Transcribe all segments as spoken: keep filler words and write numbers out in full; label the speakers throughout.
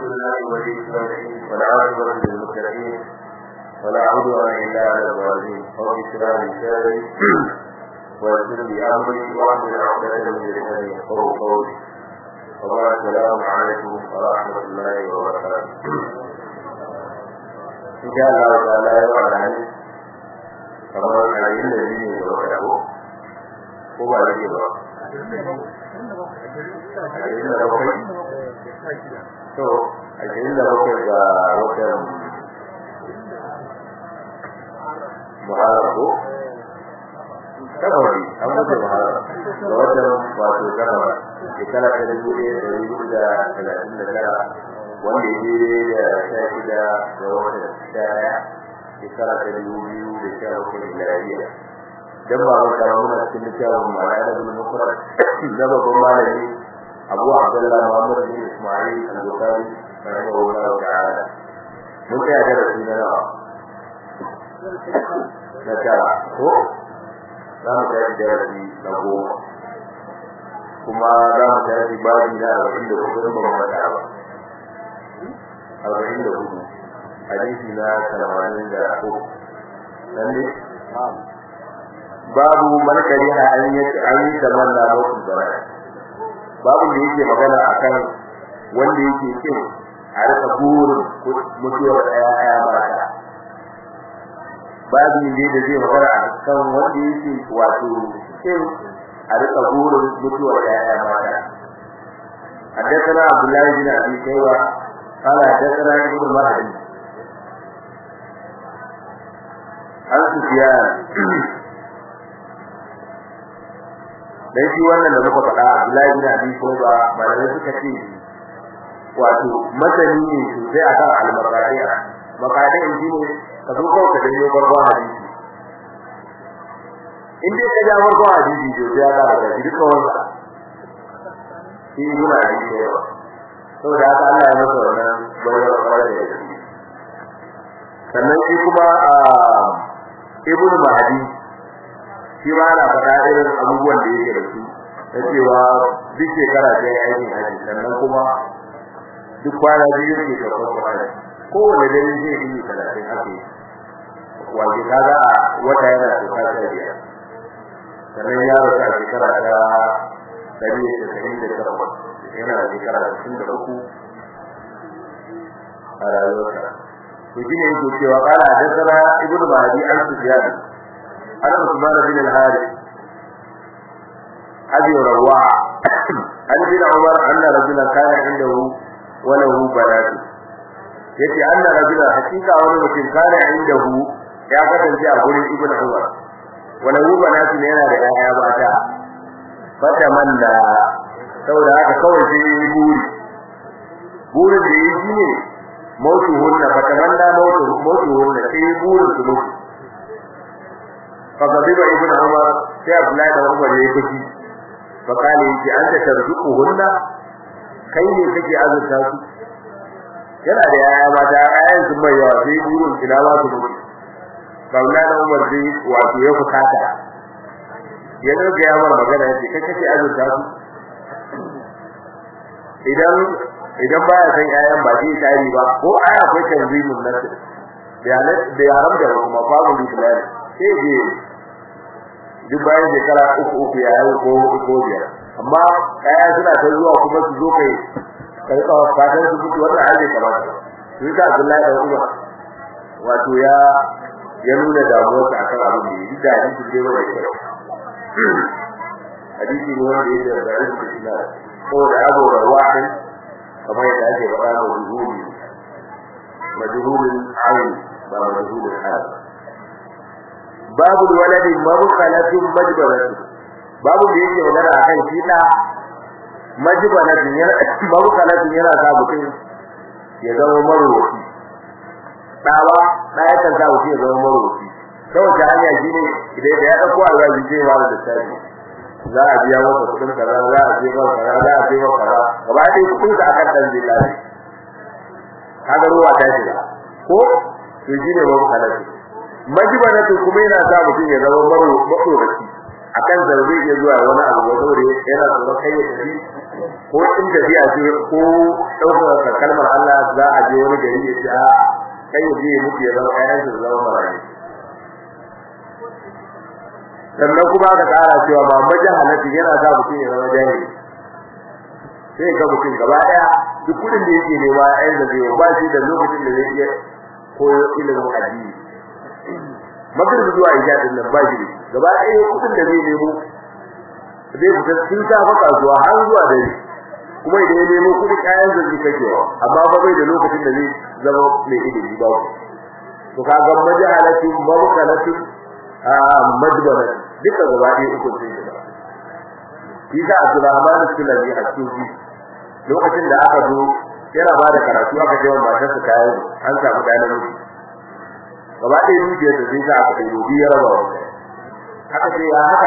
Speaker 1: لله ولي الصالحين والعاقبة للمتقين ولا عدوان إلا على الظالمين رب اشرح لي صدري ويسر لي أمري واحلل عقدة من لساني يفقهوا قولي وبارك السلام عليكم ورحمة الله وبركاته إن شاء الله تعالى وعلى عنه كما العلم الذي يتوقعه هو الذي يتوقعه to ashirin da bakwai ga watan Muharram ko February an mutu Muharram ga watan wato February shekara ta dubu ɗaya da dubu da talatin da tara wanda ya daidai da sha shida ga watan ɗaya shekara ta dubu biyu da sha bakwai miladiya dan ba mu da muna cikin littafin ma'ana da mufrad da babban malami Abu Abdullah Muhammad bin Ismail al-Bukhari rahimahullah ta'ala mun ga da rasulina na tara ko za mu ga da rasul na goma kuma za mu ga da babu da arba'in da hudu ba mu da ba arba'in da hudu hadisi na tamanin da uku dan ne babu man kariha an yi an yi tamanna mutum bara babu da yake magana akan wanda yake kin a rika burin mutuwar daya daya mata babu ne da zai magana akan wanda yake wato kin a rika burin mutuwar daya daya mata حدثنا عبد الله بن ابي شيبه قال حدثنا ابن مهدي عن سفيان dan shi wannan da muka faɗa Abdullahi bin Abi Shayba malamai suka ce wato masani ne sosai akan al-maqadi'a maqadi'a shi ne ka zo ko ka danyo barba hadisi in dai ka ja barba hadisi to ya ga da duka wanda shi guna da shi yawa saboda haka Allah ya masa wannan bayar bayar da shi sannan shi kuma Ibn Mahdi shi ma ana faɗa irin abubuwan da yake da su da cewa duk shekara sai ya yi haji sannan kuma duk kwana biyu yake da kwakwalwa kowane dare zai yi talatin haka wanda kaga a wata yana da kasa biyar sannan ya rasu a shekara ta ɗari da ɗari da takwas yana da shekara sittin da uku a rayuwarsa to shi ne yake cewa ƙara a dasara ibnu mahdi al-sufyan عن عثمان بن الحارث أبي رواح عن ابن عمر أن رجلا كان عنده وله بنات يتي أن رجلا حقيقة ولم كان عنده يا فتن جاء قول ابن عمر وله بنات لنا لآية باتا فتمنى saboda haka kawai sai yi buri burin da yi shine mautuhunna fatamanna mautu mautuhunna sai burin su mutu فغضب ابن عمر يا ابناء عمر يكفي فقال يجي انت ترزقهن kai ne kake azurta su yana da yaya mata ayan su mai yawa sai burin ina ba su mutu kauna da Umar dai wato ya fukata yana ga yawar magana yace kai kake azurta su idan idan baya san yayan ba zai tari ba ko aya akwai tanzimin nasu da da yaran da kuma babu bilahi sai je duk bayan shekara uku uku ya yi ko ko biyar amma kaya suna ta zuwa kuma su zo kai kai ka fatan su fito wannan aje kamar su ta Abdullahi da Umar wato ya ya nuna damuwa akan abin da yi da hadisi da yawa yake hadisi ne wanda yake da hadisi da ko da Abu Rawahin kamar yadda ake faɗa da zuhuri majhulul ayn ba majhulul hal babu waladi mabqalatun majbalatun babu da yake magana akan shi da majbalatun yana mabqalatun yana da mutum ya zama marwaci dawa da ya kanta mutum ya zama marwaci kawai ta hanya shine idan da ya dauko alwaji zai wala da tsari za a biya masa kudin kaza za a je masa kaza za a je masa kaza gaba ɗaya kudin da aka dan billahi kaga ruwa ta shiga ko to shine mabqalatun majibanatu kuma yana sa mutum ya zama maro makorafi akan zarbe ya zuwa wani abu saboda yana tsoron kai ya tafi ko in tafiya ce ko daukar kalmar Allah za a je wani gari ya ce a kai ya je mutu ya zama kayan su zama marayi sannan kuma aka tsara cewa ba majahalati yana da mutum ya zama jahili sai ga mutum gaba daya duk kudin da yake nema ayin da zai ba shi da lokacin da zai iya koyo ilimin addini magrib zuwa isha din nan ba shi gaba daya kudin da zai nemo zai fita cikin safa kasuwa har zuwa dare kuma idan ya nemo kudi kayan da zai kakewa amma ba bai da lokacin da zai zama mai ilimi ba to kaga majahalati mawkalatu a madbara duka gaba daya uku sai da Isa Abdurrahman al-Sulaimi al-Sufi lokacin da aka zo yana ba da karatu aka je wa matarsa kayan an samu dana miji gaba ɗaya dukiyar da zai sa aka yi rubi ya raba wa haka sai ya haka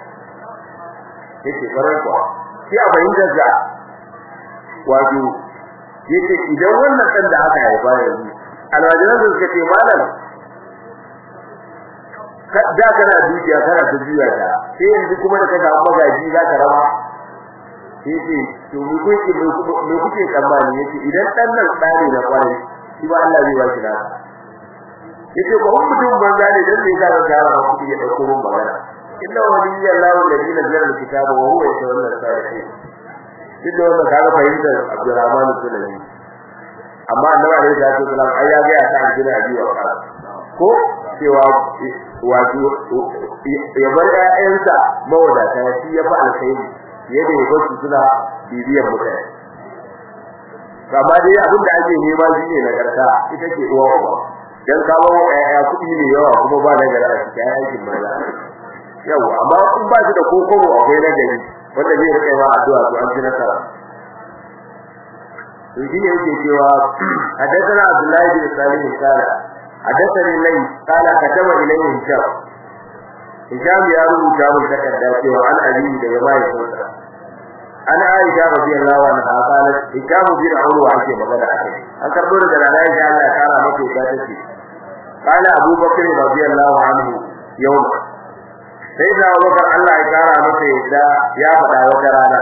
Speaker 1: yake farar kwa sai a fahimtar da wato yake idan wannan ɗan da aka haifa yanzu alwajiran da suka ce malam da kana dukiya kana ta juya ta sai yanzu kuma da ka samu magaji za ka raba yace to mu kuke mu kuke tsammani yace idan dan nan tsari na kwarai shi ba Allah zai ba shi da yace ba mun mutum banza ne dan sai ka ga ra ku ya dauko mun magana inna waliyallahu alladhi nazzala alkitaba wa huwa yatawalla as-salihin idan wannan kaga fahimtar Abdurrahman Sulaiman amma annabi alaihi salatu wasallam ai ya ga ya ta ajira ajiwa ko cewa wato ya bar ƴaƴansa mawadata shi ya fa alkhairi yadda ya bar su suna bibiyar mutane amma dai abin da ake nema shine nagarta ita ce uwa uwa dan ka ba ƴaƴa kuɗi ne yawa kuma ba nagara a cikin aikin maza yawa amma in ba shi da kokoro akwai nagari wanda zai rika yawa addu'a to an ji nasara to shi ne yake cewa hadathana Abdullahi bin Salim qala hadathani lay qala kataba ilayhi hisham hisham ya rubuta mun takarda cewa an ali daga mai sauka ana aisha radiyallahu anha qalat hisham bin urwa ake magana akai an karbo daga Aisha Allah ya kara mata ita tace qala Abu Bakr radiyallahu anhu yawm sai da Abu Bakr Allah ya kara mata ita ya fada wata rana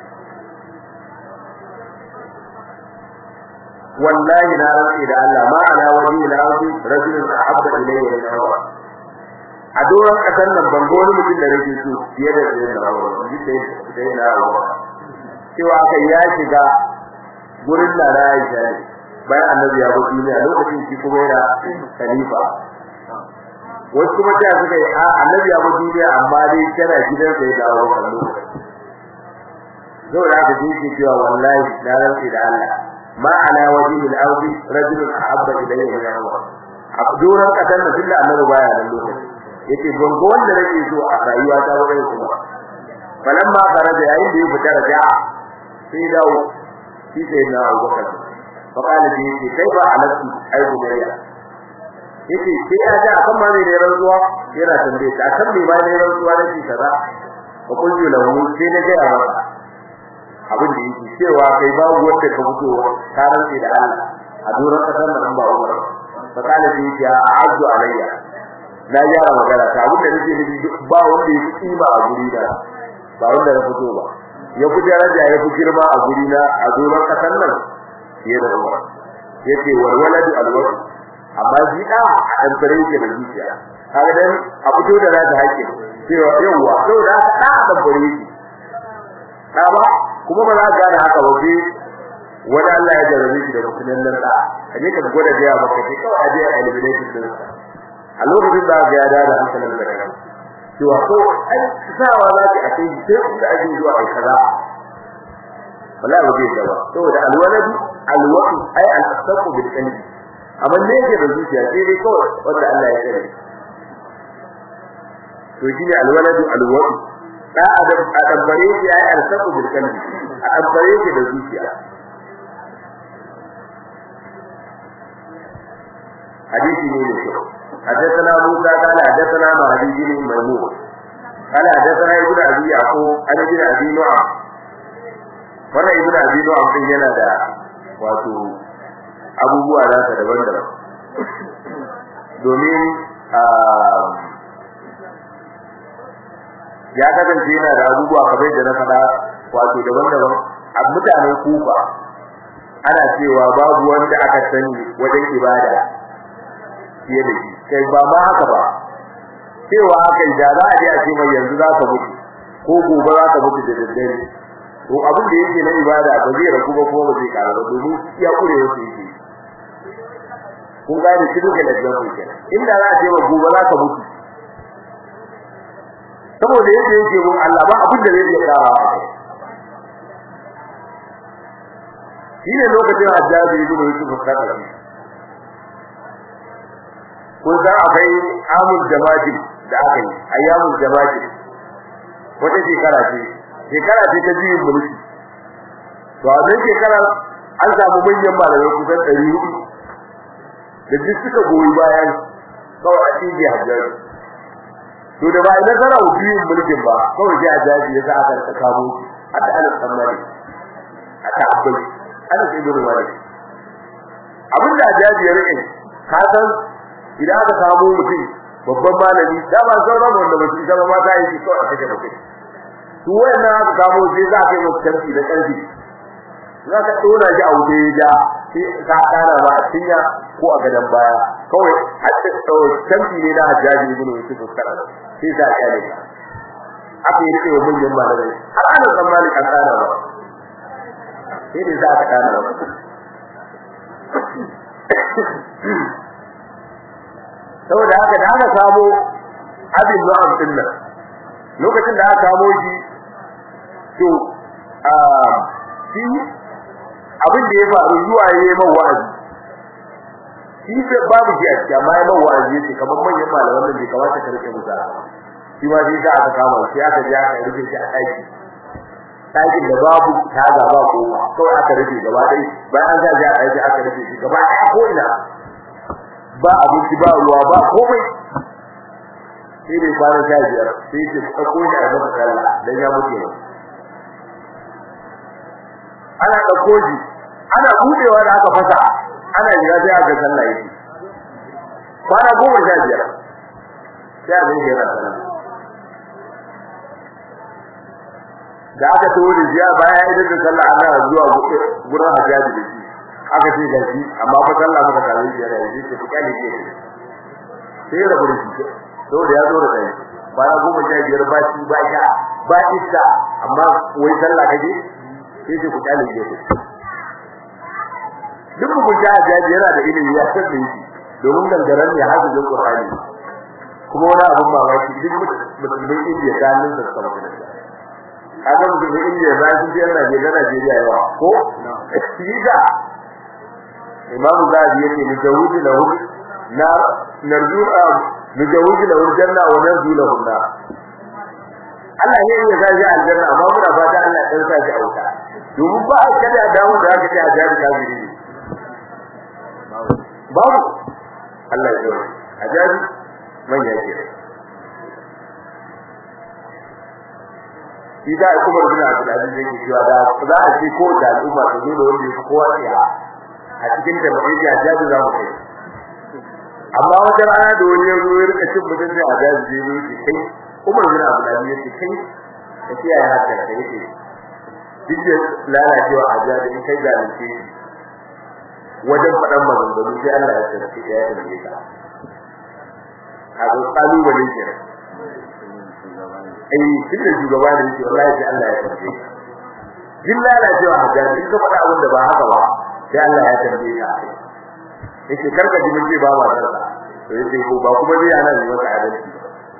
Speaker 1: wallahi na rantsi da Allah ma ala wajhi al-ardi rajulun ahabba ilayya min Allah a doron kasan nan ban goni mutum da nake so fiye da sai da Allah sai sai na Allah cewa kai ya shiga gurin da Aisha ne bayan annabi ya bar duniya lokacin shi kuma yana khalifa wasu kuma ta suka yi a annabi ya bar duniya amma dai tana gidan sai da Allah lokacin zo da ka ji cewa wallahi na rantsi da Allah ma ala wajhi al-ardi rajulun ahabba ilayya min Allah abduran kadan da billa annabi baya nan lokaci yace gongo wanda nake so a rayuwa ta wurin kuma falamma faraja yayin da ya fita raja'a sai dawo shi sai na Abubakar fa kana da yake kai ba alatu ai gudariya yace sai ya ga akan ma ne da rantsuwa yana tambaye ta akan me ma ne rantsuwa da shi kaza ko kullu lahu sai na ga masa abin da yake cewa kai babu wanda ka fito karan sai da Allah a duran kasan nan ba Umar fa kana da yake a'udhu alayya na yara magana ta abin da nake nufi ba wanda yake kima a guri da ba wanda ya fito ba ya fi daraja ya fi girma a guri na a duran kasan nan fiye da Umar yace walwaladu alwalad amma shi da an fare yake da zuciya kaga dan a fito da rata haƙi cewa yawa saboda da da fare yake da ba kuma ba za ka gane haka ba sai wani Allah ya jarabe shi da rukunin nan da kaje ka gwada da yawa kai kawai aje a elimination din a lokacin da ga yada da hankalin da kai cewa ko ai sawa za ki a kai sai ku da aje zuwa ai kaza wallahi ba zai gaba saboda alwaladu alwaqi ai al-tasaqu bil qalbi amma ne yake da zuciya sai dai kawai wanda Allah ya kare to shi ne alwaladu alwaqi da adam adabbare shi ai al-tasaqu bil qalbi adabbare shi da zuciya hadisi ne ne حدثنا موسى قال حدثنا مهدي بن ميمون قال حدثنا ابن ابي يعقوب عن ابن ابي نعم wannan ibn abi nu'am din yana da wato abubuwa da ta daban-daban domin ya kasance yana da abubuwa kamar da na faɗa wato daban-daban a mutanen Kufa ana cewa babu wanda aka sani wajen ibada fiye da shi kai ba ma haka ba cewa haka da za a je a ce mai yanzu za ka mutu ko gobe za ka mutu da daddare to abin da yake na ibada ba zai ragu ba ko ba zai ƙara ba domin ya kure wasu yake kun gane shi duka da example kenan inda za a ce ba gobe za ka mutu saboda yake yake mun Allah ba abin da zai iya ƙara shine lokacin Hajjaji ibn Yusuf al-Qadri kun san akwai amul jama'ati da aka yi ayyamul jama'ati wata shekara ce shekara ce ta biyu mulki to a wannan shekara an samu manyan malamai kusan ɗari hudu da duk suka goyi bayan kawai a cikin Hajjaji to da ba ina zara biyun mulkin ba kawai sai Hajjaji ya sa aka kamo a da alƙan tsammani a ta akwai ana sai gudu wani abin da Hajjaji ya rike ka san idan aka samu mutum babban malami da ba sauran wanda ba su zama mata yi ko a take mutum to wannan aka samu sai za ka yi musu kanti da kanti za ka dora shi a wuce ja sai ka dana ba a cinya ko a gadan baya kawai hatta kanti ne na Hajjaji ibn Yusuf al-Qadri sai za ka yi aka yi rike mun yin malami har ana tsammani kan dana ba sai dai za ka dana ba saboda haka da aka samu abin na'am din nan lokacin da aka samu shi to a shi abin da ya faru zuwa yayin mawazi shi sai babu ji a cikin amma yayin mawazi yake kamar manyan malaman da bai kamata ka rike musa shi ma dai da aka kama shi aka ji aka rike shi a aiki aikin da babu taga ba ko kawai aka rike gaba dai bayan an ga aiki aka rike shi gaba ɗaya ko ina ba abinci ba ruwa ba komai sai dai kwana sha biyar sai ce ka koyi da masa kalla dan ya mutu ne ana dauko shi ana budewa da aka fasa ana jira sai aka sallah yake kwana goma sha biyar sai a zai yana sallah da aka tawo da jiya baya idan da sallah ana zuwa gurin Hajjaji da shi aka ce da shi amma fa sallah muka kawo shi yana yi shi kike ne sai rabu da shi to da ya zo da kai baya goma sha biyar ba shi ba ya ba iska amma wai sallah kaje sai ce ku kale shi duk ku ja jaji yana da ilimi ya san da shi domin dangaran ne haka da Qur'ani kuma wani abun mamaki duk musulmin Indiya da nan da sama da kaga musulmin Indiya za su je Najeriya Najeriya yawa ko shiga Imam Zahabi yake ni jawudi lahu na narju mujawidi lahu janna wa narju lahu na Allah ne ya zaji aljanna amma muna fata Allah ya sa shi auta domin ba a kada dawo da aka ce a jari kafiri ne babu Allah ya yi ajabi man yake Ida kuma bin Abdul Aziz yake cewa da za a ce ko da al'umma ta zo da wanda yake kowa ya a cikin da bai ya jaji za mu kai amma wata rana da wani yazo ya rika cin mutum sai a jaji ne yake kai Umar bin Abdul Aziz yake kai yake ya haka da yake dike lalacewa a jaji in kai zalunci wajen fadan maganganu sai Allah ya tsare ya yi ka haka kalubale ke ai cikin shugaba da yake wallahi sai Allah ya tsare din lalacewa a jaji in ka faɗa abin da ba haka ba sai Allah ya tambaye ka yake karka ji mun ce ba ma sarka to yake ko ba kuma zai ana yi maka adalci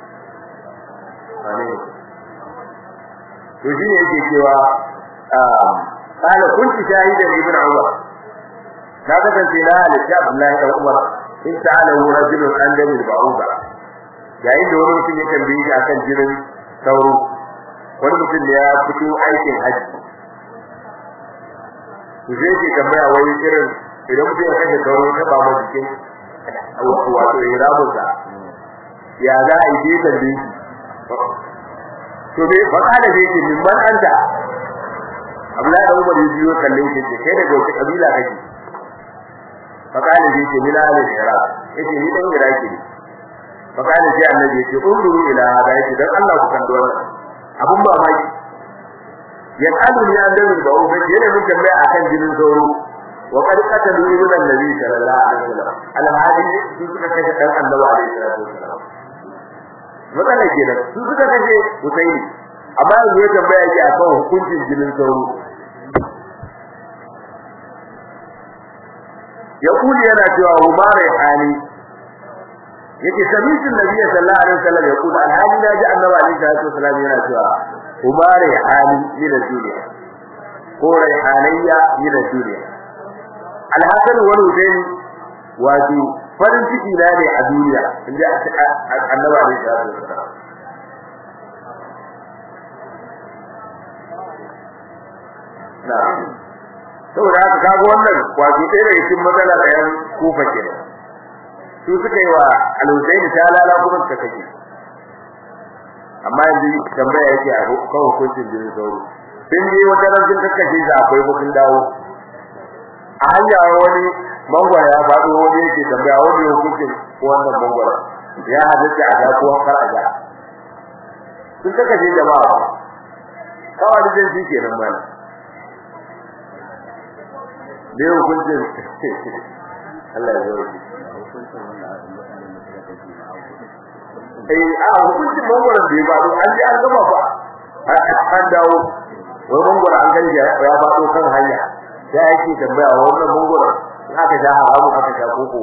Speaker 1: amin to shine yake cewa ah kana kunti shahida ibn Umar na kasance na halitta Abdullahi ibn Umar in ta'ala rajulun an dami ba'uba yayin da wani mutum ya tambaye shi akan jinin sauro wani mutum ne ya fito aikin haji zai ce tambaya wani irin idan mutum ya kashe sauro ta ba mu jikin wato iramunsa ya za a yi dai tambaye shi to dai fa kana dai ce min man anta Abdullahi ibn Umar ya biyo kallon shi kai daga wata kabila kake fa kana dai ce min al-Iraq yace ni dan Iraki ne fa kana dai annabi yace unduru ila hada yace dan Allah ku kan wannan abun mamaki ya kadu ni an dawo ba ubai yana mun tambaya akan jinin sauro wa qad qatalu ibn an-nabi sallallahu alaihi wasallam al-hadi su suka kashe dan annabi alaihi wasallam wadanda kenan su suka kashe Husaini amma yanzu ya tambaya yake akan hukuncin jinin sauro ya kuli yana cewa umare ali yake sabitin nabi sallallahu alaihi wasallam ya kula alhali da ji annabi alaihi wasallam yana cewa umare ali min duniya ko raihanayya min duniya alhasan wal husaini wato farin ciki na ne a duniya inda annabi alaihi wasallam na saboda haka kaga wannan wato ɗaya daga cikin matsala da yan kufa kenan su suka yi wa al-Husayn talala kuma suka kake amma yanzu tambaya yake a kan hukuncin jinin sauro sun je wata ran sun kakkace shi akwai hukun dawo a hanya wani mangwara ya faɗo wani yake tambaya wani hukuncin wannan mangwara ya hadatta a ga ko kar a ga sun kakkace jama'a kawai da jin shi kenan mana da hukuncin Allah ya zo eh a hukuncin mangwaron da ya faɗo an ji an gama fa an dawo wai mangwaron an gani ya faɗo kan hanya ya yake tambaya wannan mangwaron aka ja haramu aka ja koko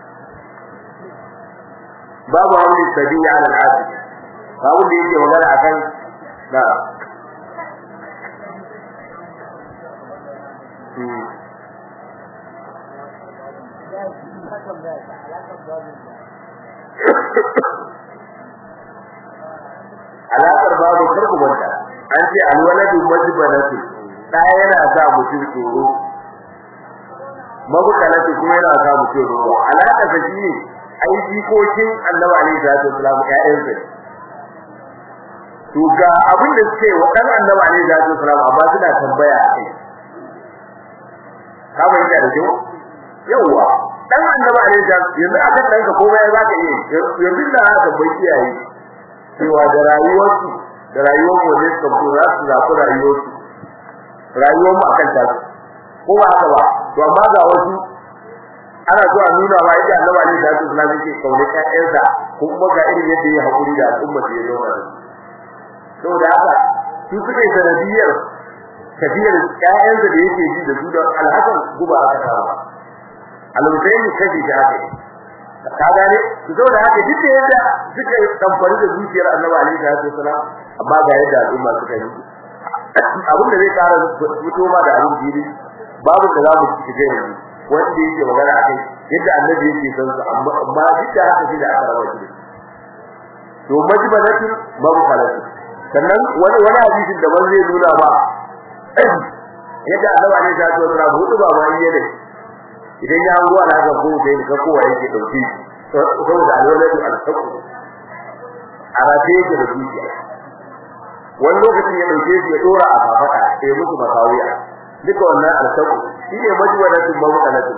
Speaker 1: babu hamdi sabiya ala al-asr babu da yake magana akan da alaƙar babu karku banta an ce alwaladu majbanatu da yana sa mutum tsoro mabukalatu kuma yana sa mutum tsoro alaƙar da shi ai jikokin annabi alaihi salatu wasallam ƴaƴansa to ga abin da suke wa dan annabi alaihi salatu wasallam amma suna tambaya akai ka bayyana da kyau yawa dan annabi alaihi salatu yanzu aka danka komai zaka yi yanzu da aka bai iyaye cewa da rayuwarsu da rayuwar mu ne suka fura su zafi rayuwarsu rayuwar mu akan ta ko ba haka ba to amma ga wasu ana so a nuna wa yadda Allah ne da su Islam yake kaune ƴaƴansa ko kuma ga irin yadda ya hakuri da al'umma da ya zauna da su saboda haka su suke sanadiyar tafiyar ƴaƴansa da yake ji da su da alhakan guba aka kawo al-Husaini kaji da haka ka gane su zauna haka duk da yadda suka tamfari da zuciyar Annabi alaihi salatu wasalam amma ga yadda al'umma suka yi abin da zai kara fito ma da abin jiri babu da zamu ci gare ni wanda yake magana akai yadda Annabi yake san su amma amma duk da haka shi da aka rawa shi to majbalatin babu falati sannan wani wani hadisin da ban zai nuna ba yadda Annabi alaihi salatu wasalam hudu ba ma yi ne idan ya hango ana ga ko da ka kowa yake dauke saboda alwaladu al-taqwa arabe yake da dukiya wani lokacin ya dauke shi ya dora a kafada sai musu makawiya duka wannan al-taqwa shine majwalatin mawqalatin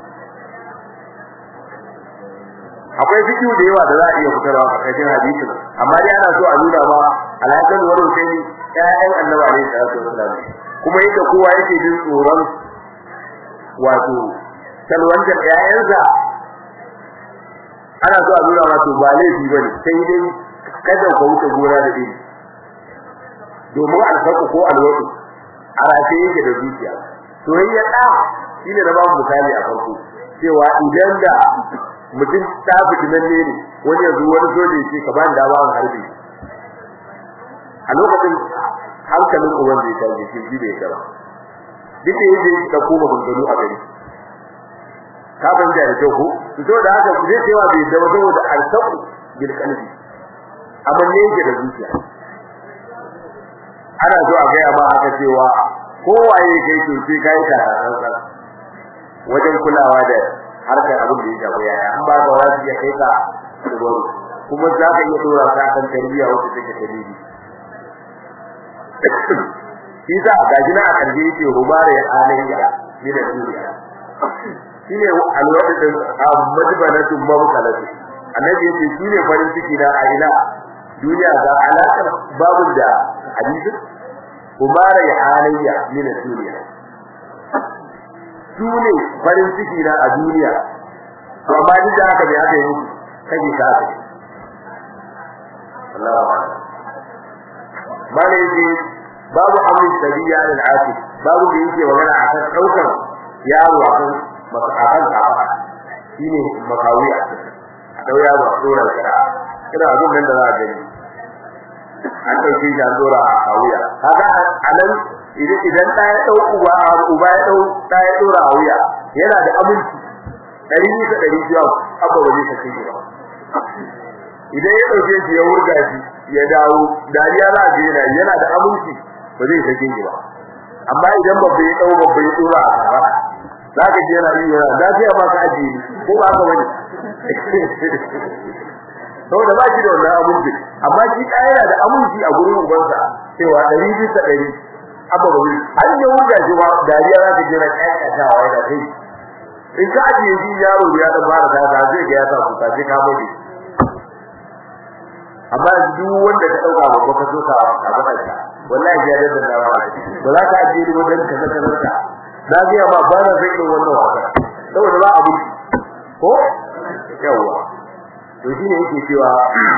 Speaker 1: akwai fikiyu da yawa da za a iya fitarwa a cikin hadisin amma dai ana so a nuna ma alhakan wurin sai ƴaƴan annabi alaihi salatu wasallam kuma yadda kowa yake jin tsoron wato salwantar ƴaƴansa ana so a nuna wato ba laifi bane sai dai kada ka wuce gora da dai domin alfaku ko alwadu a rafe yake da zuciya to yayya da shine da babu misali a farko cewa idan da mutum ta fitinan ne wani yanzu wani soje ce ka ban dama an harbi a lokacin hankalin uban zai tashi shi shi bai gaba duk da yake ka koma gungulu a gari ka ban da kyau ko to da haka ku je cewa bai da wato da alsaqu bil qalbi amma ne yake da zuciya ana so a ga ya ba haka cewa kowaye kai to sai kai ta rantsar wajen kulawa da harkar abin da ya shafi yaya an ba ka wani ya kai ka dubaru kuma za ka iya dora ka kan tarbiyya wacce take dalili kisa gaji na a karbe yake rubare alayya ni da duniya shine alwadin madbanatu mabkalatu annabi yace shine farin ciki da aila duniya ga alakar babu da hadisi umara ya alayya min duniya dole farin ciki na a duniya to amma duk da haka bai aka yi musu kaje ka Allahu akbar malai babu hamlin sabiya lil asif babu da yake magana akan daukar yaro akan akan kafa shine makawiya dau yaro a dora kira kira abin nan da za a gani an dauke shi an dora a kawiya kaga anan idan idan da ya dau uba uba ya dau da ya dora a wuya yana da aminci dari bisa dari biyu abba ba zai kace shi ba idan ya dauke shi ya wurga shi ya dawo dariya za a yana yana da aminci ba zai kace shi ba amma idan babba ya dau babba ya dora a kafa zaka ji yana yi yana lafiya ma ka aji ko ba ka wani saboda ba shi da wannan aminci amma shi da yana da aminci a gurin ubansa cewa dari bisa dari abba ba zai har ya wurga shi ba dariya za ta ji na kakatawa da kai in ka ajiye shi yaro ya da fara ta da zai ga ya sa kuka sai ka mace amma duk wanda ka dauka babba ka so ka ka gaba shi wallahi ya da da ba ba za ka ajiye ni wajen ka ka ka na ga ba ba na sai wannan wasa saboda ba abu ko yawa to shine yake cewa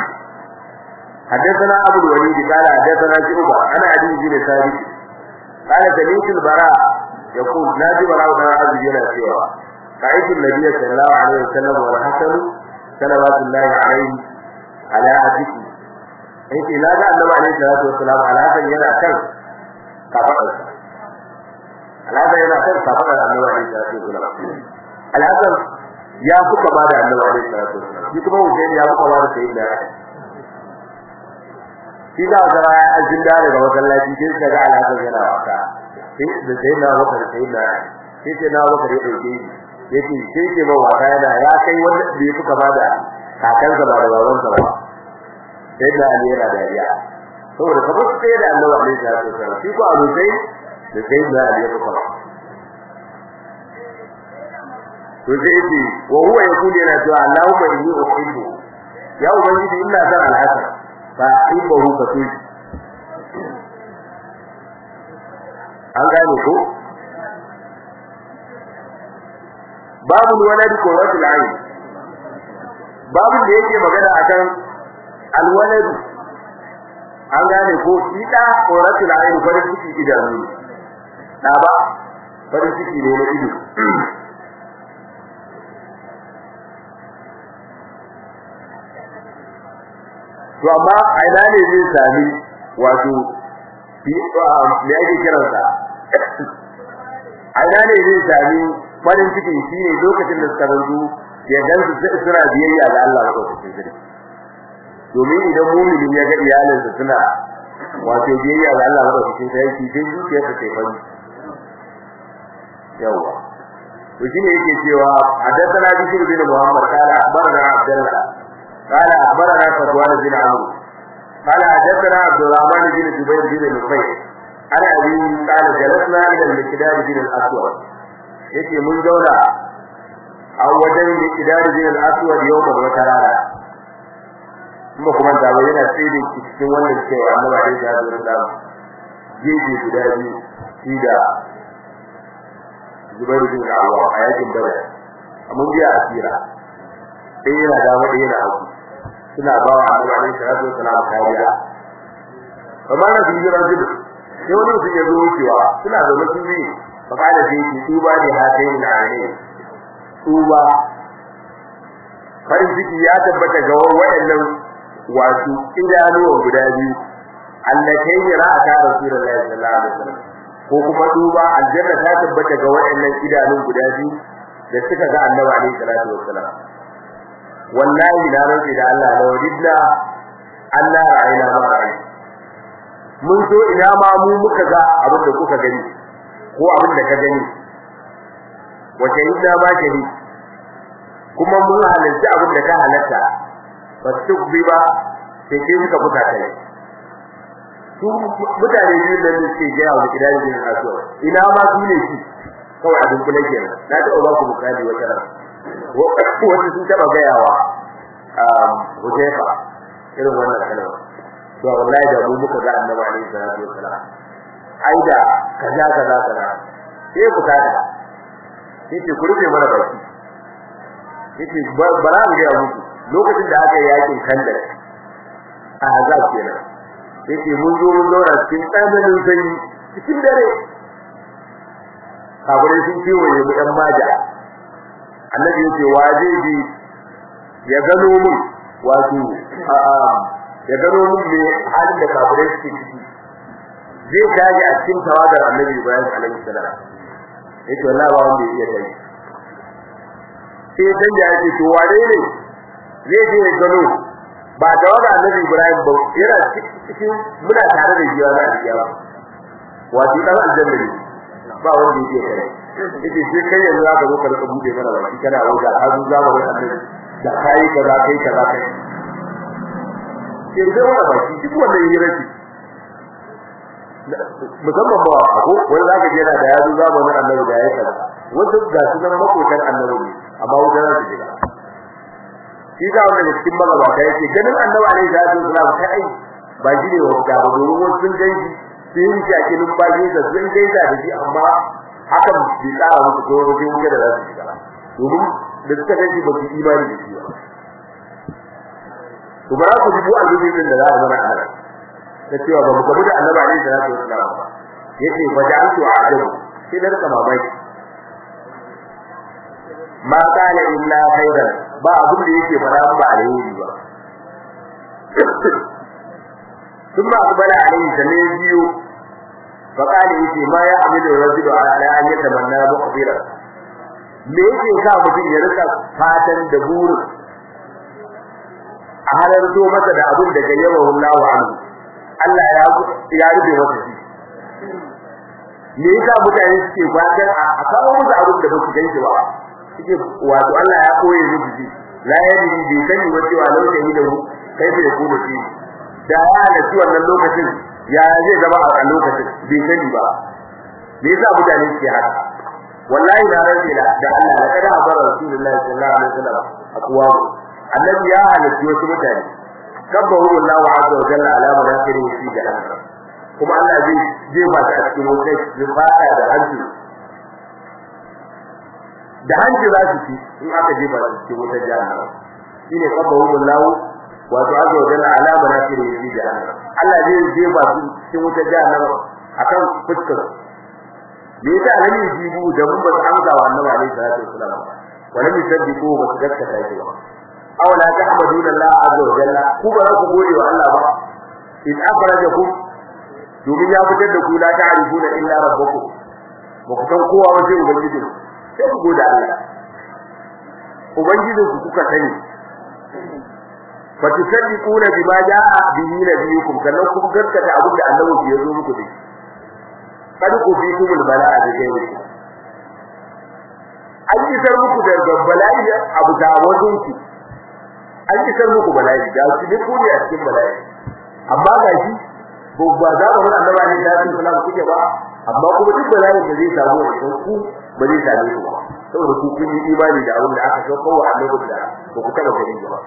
Speaker 1: حدثنا ابو الوليد قال حدثنا شعبة انا ابي بن ثابت قال سمعت البراء يقول نادي براء بن عازب yana cewa رأيت النبي صلى الله عليه وسلم والحسن صلوات الله عليه على عاتقه yake la ga annabi alaihi salatu wassalam alhasan yana kan kafadarsa alhasan yana kan kafadar annabi alaihi salatu wassalam alhasan ya fuka ba da annabi alaihi salatu wassalam shi kuma Hussein ya fuka ba da sayyidina shi da zara ajin da daga masallaci sai kaga alhasan yana waka sai da sayyidina Abubakar sayyidina sai sai na Abubakar ya dauke shi yake sai ke ba waka yana ya kai wanda bai fuka ba da kakansa ba da babansa ba sai da Ali yana dariya saboda kamar sai da Allah alaihi salatu wasallam shi ko Abu Zaid da sai da Ali ya fuka to sai yi wa huwa yaqulu yana cewa Allahumma inni uhibbu ya ubangiji ina san al-hasan fa uhibbu ka tuji an gane ko babu walad qurratul ayn babu da yake magana akan alwalad an gane ko shi da qurratul ayn farin ciki idanu da ba farin ciki ne na ido to amma aina ne zai sami wato bi me yake kiransa aina ne zai sami farin ciki shine lokacin da suka ranzu ya gansu suna biyayya ga Allah madaukakin sarki domin idan mu'mini ya ga iyalansa suna wato biyayya ga Allah madaukakin sarki sai zuciyarsa ta fari yawa to shine yake cewa hadathana bishr bin muhammad qala akhbarana abdullah qala akhbarana fadwan bin amr qala hadathana abdurrahman bin jubayr bin nufayl ana abi qala jalasna ila al-miqdad bin al-aswad yake mun zauna a wajen miqdad bin al-aswad yawman wata rana kuma kuma da yana tsiri cikin wannan cewa annabi alaihi salatu wasallam jeje guda biyu shi da Zubair bin Awwa a yakin Badr amma ji asira sai yana da wanda yana haku suna bawa annabi alaihi salatu wasallam kariya amma na hijira jibi sai wani mutum ya zo wucewa suna da mutum ne fa kana sai ki tuba ne hatayin da ne tuba farin ciki ya tabbata ga wayannan wato idanuwa guda biyu allakai ra'ata rasulullahi sallallahu alaihi wasallam ko kuma duba aljanna ta tabbata ga wayannan idanun guda biyu da suka ga annabi alaihi salatu wasallam wallahi da rabbi da Allah la wajidna Allah ra'ayna ma ra'ay mun so ina ma mu muka ga abin da kuka gani ko abin da ka gani wace inda ba gani kuma mun halalta abin da ka halatta fasukbi ba sai ke suka buka kai su mutane ne da suke gaya wa gidan din kasuwa ina ma su ne shi kawai abin kula kenan na da ba ku bukali wata ran wanda sun taba gayawa um Hudayfa irin wannan kalma to wallahi da mu muka ga annabi alaihi salatu wasalam ai da kaza kaza kaza sai bukata yace ku rufe mana baki yace bara mu ga muku lokacin da aka yi yakin Khandaq a Azab kenan yace mun zo mun zauna cikin tsananin sanyi cikin dare kafirai sun ce waye mu dan maja annabi yace waje bi ya gano mun wato ya gano mun ne halin da kafirai suke ciki zai kaji a cikin tawadar annabi Ibrahim alaihi salam yace wallahi ba wanda yake kai sai dan da yake to wane ne zai je ya gano ba tawadar annabi Ibrahim ba yana cikin muna tare da jiya na alƙiyama wato dan aljanna ne ba wanda yake kai yace sai kai yanzu zaka zo ka rika bude mana baki kana wanda azu zamanin annabi da kai kaza kai kaza kai sai da wannan baki duk wannan yiraci musamman ba ko wani zaka je da yazo zamanin annabi da yayi kaza wanda ga su nan makotan annabi amma wanda za su je shi ga wannan cikin magana da yake ganin annabi alaihi salatu wasallam kai ba shi ne wanda ba domin wasu sun gaji sun yi shi a cikin bayi da sun gaisa da shi amma hakan bai tsara musu ko wani wuce da za su shiga domin da suka gaji ba su imani da shi ba to ba ku ji alƙawarin da za a zama a da cewa ba mu gabu da annabi alaihi salatu wasallam ba yace faja'altu a'jabu sai da rika mamaki ma kana illa khairan ba abin da yake fara ba alheri ba kuma akbala alaihi sallaju fa kana yace ma ya amilu rajulu ala an yatamanna muqbira me yake sa mutum ya rika fatan da burin a halar zo masa da abin da gayyaba wallahu anhu Allah ya ya rufe masa shi me yasa mutane suke fatan a kawo musu abin da ba su ganshi ba suke wato Allah ya koye musu shi la yadri bi sani wa cewa lokacin da mu kai da ku da shi da ya da shi wannan lokacin ya zai zama a lokacin bai sani ba me yasa mutane suke haka wallahi na rage da Allah la kada abara rasulullahi sallallahu alaihi wasallam aqwa annabi ya halaci wasu mutane kabbahu Allahu azza wa jalla ala munafirin fi jahannam kuma Allah zai je ba ta cikin wuta zai fada da hanci da hanci za su ci in aka je ba ta cikin wuta jahannam shine kabbahu Allahu wa azza wa jalla ala munafirin fi jahannam Allah zai je ba su cikin wuta jahannam akan fuskar me yasa annabi jibu da mun ba amsa wa annabi alaihi salatu wasallam wala mi sabbiku ba su gaskata shi ba aw la tahmaduna Allah azza wa jalla ku ba ku gode wa Allah ba in akhrajakum domin ya fitar da ku la ta'rifuna illa rabbakum ba ku san kowa ba sai ubangiji sai ku gode Allah ubangiji ku kuka sani fa tusaddiquna bima jaa bihi nabiyukum kallan ku gaskata abin da Allah ya zo muku da kada ku fi kumul bala'a da kai an yi sar muku da bala'i da abu da wajen ku an yi sar muku bala'i da su ne ku ne a cikin bala'i amma ga shi ba za mu annabi ne da su sallallahu kuke ba amma kuma duk bala'i da zai samu da ku ba zai same ku ba saboda ku kun yi imani da abin da aka so kowa annabi da ba ku taba gani ba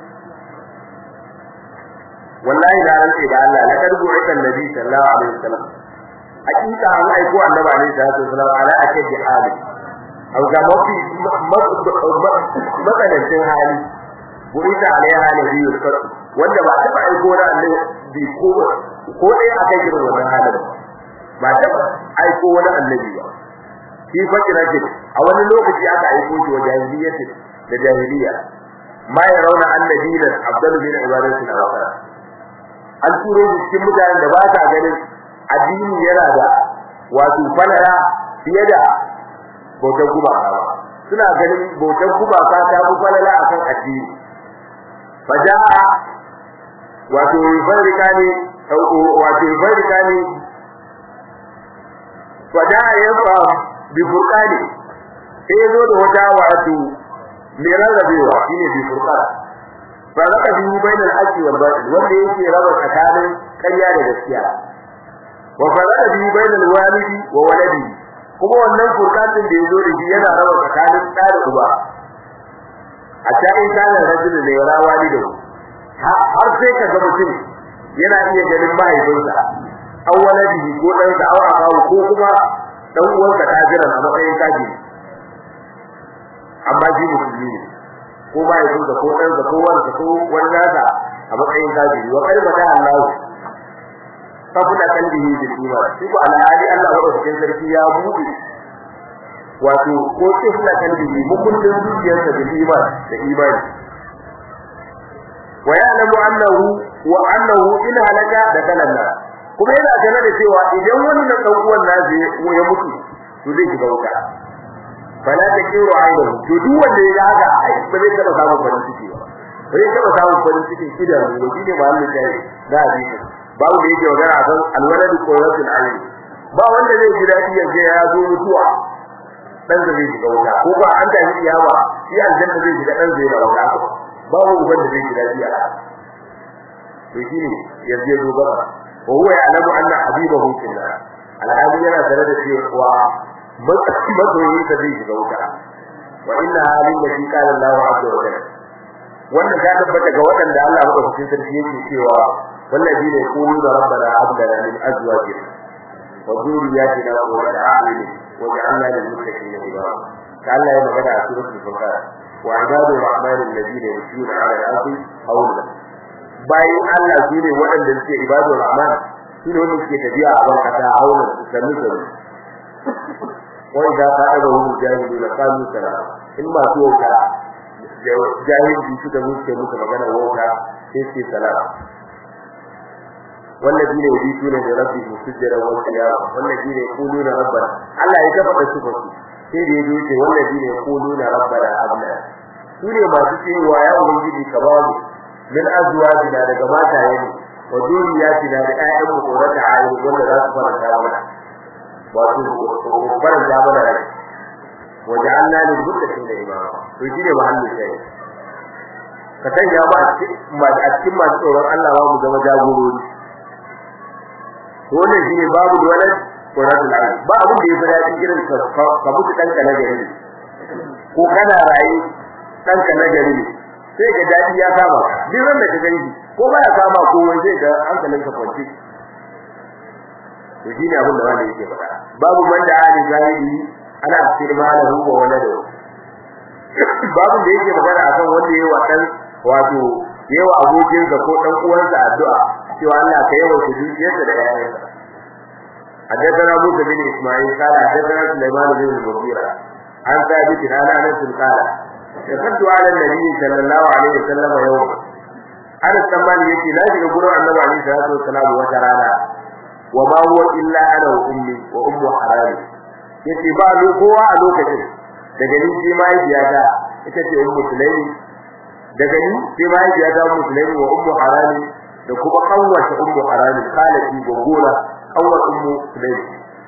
Speaker 1: wallahi da ran sai da Allah la karbu ikan nabi sallallahu alaihi wasallam hakika an aiko annabi alaihi salatu wasallam ala akadi hali au ga mafi matsalancin hali burita alaiha nabiyyu sallallahu wanda ba ta aiko da annabi ko ko dai akai irin wannan halin ba ta aiko wani annabi ba shi fakira ce a wani lokaci aka aiko shi wajen jahiliyyah da jahiliya ma ya rauna annabiyina abdul bin ibadatin al-akhir an turo shi cikin mutanen da ba ta ganin addini yana da wato falala fiye da bautar gumaka ba suna ganin bautar gumaka ta fi falala akan addini faja'a wato farikani wato farikani faja'a yafa bi furqani sai zo da wata wato mai rarrabewa shine bi furqani faraka bi bainal haqqi wal batil wanda yake raba tsakanin ƙarya da gaskiya wa faraka bi bainal walidi wa waladi kuma wannan furqatin da yazo da shi yana raba tsakanin da da uba a cikin kana rajul ne wala walido har sai ka ga mutum yana iya ganin mahaifinsa aw waladihi ko dan sa aw akawu ko kuma dan uwansa kafiran a matsayin kafiri amma ji musulmi ne ko mahaifinsa ko dan sa ko wanda ko wanda a matsayin kafiri wa kai bada Allah fafuna kalbihi bil iman shi ko alhali Allah wa cikin sarki ya buɗe wato ko kifla kalbihi mukullin zuciyarsa bil iman da imani wa ya'lamu annahu wa annahu in halaka da kalalla kuma yana sanar da cewa idan wannan dan uwan nazi ya mutu to zai shiga wuta fala takiru aidan to duk wanda ya haka ai ba zai taba samu farin ciki ba zai taba samu farin ciki kidan ne shi ne ba Allah ya yi da hadisi babu da yake magana akan alwaladu qawlatul ayn ba wanda zai ji dadi yanzu ya zo mutuwa dan da zai shiga wuta ko ba an tafi kiyama shi aljanna zai shiga dan zai da wuta babu uban da zai ji dadi a to shi ne yanzu ya zo gaba wa huwa ya'lamu anna habibahu fillah alhadi yana tare da cewa masoyi ta zai shiga wuta wa inna halin da shi qala Allahu azza wa jalla wannan ta tabbata ga wadanda Allah madaukakin sarki yake cewa wallahi ne qulu rabbana hab lana min azwajina wa dhurriyyatina qurrata a'yun waj'alna lil muttaqina imama Allah ya magana a suratul furqan wa ibadur rahman alladhina yamshuna 'ala al-ardi hawla bayin Allah shine wadanda suke ibadur rahman shine wanda suke tafiya a ban kasa hawla sannu sannu wanda ka daga wani jahili da kamu sara in ma su wuta jahili suka muke muka magana wuta sai sai salama والذين يبيتون لربهم سجدا وقياما والذين يقولون ربنا الله يتفقد سبحانه sai da yake والذين يقولون ربنا هب لنا sune masu cewa ya ubangiji ka ba mu min azwajina daga matayen wa zuriyatina da ayyan mu korata ayi wanda za su faranta mana wato faranta mana rai waja'alna lil muttaqina imama to shine mahallin sai ka sanya ba a cikin masu tsoron Allah ba mu zama jagorori wannan shine babu walad quratul ayn ba abin da ya fara cikin irin ka mutu dan kana gari ko kana rayi dan kana gari sai ga dadi ya kama duk wanda ka gani ko ba ya kama ko wanda ga hankalin ka kwanci to shine abin da wanda yake faɗa babu man da ali zahiri ana firma da ruwa walado babu da yake magana akan wanda yayi wadan wato yayi wa abokinsa ko dan uwansa addu'a cewa Allah ka yawa su dukiyarsa da yayansa حدثنا موسى بن اسماعيل قال حدثنا سليمان بن المغيرة عن ثابت عن انس قال دخلت على النبي صلى الله عليه وسلم يوما انا سمان يتي لا شيء غير النبي عليه الصلاه والسلام وترانا وما هو الا انا وامي وام حرام yace ba lo kowa a lokacin daga ni sai mai biyata ita ce ummu sulaimi daga ni sai mai biyata ummu sulaimi wa ummu harami da kuma kawwata ummu harami khalati gogora kawwat ummu sulaimi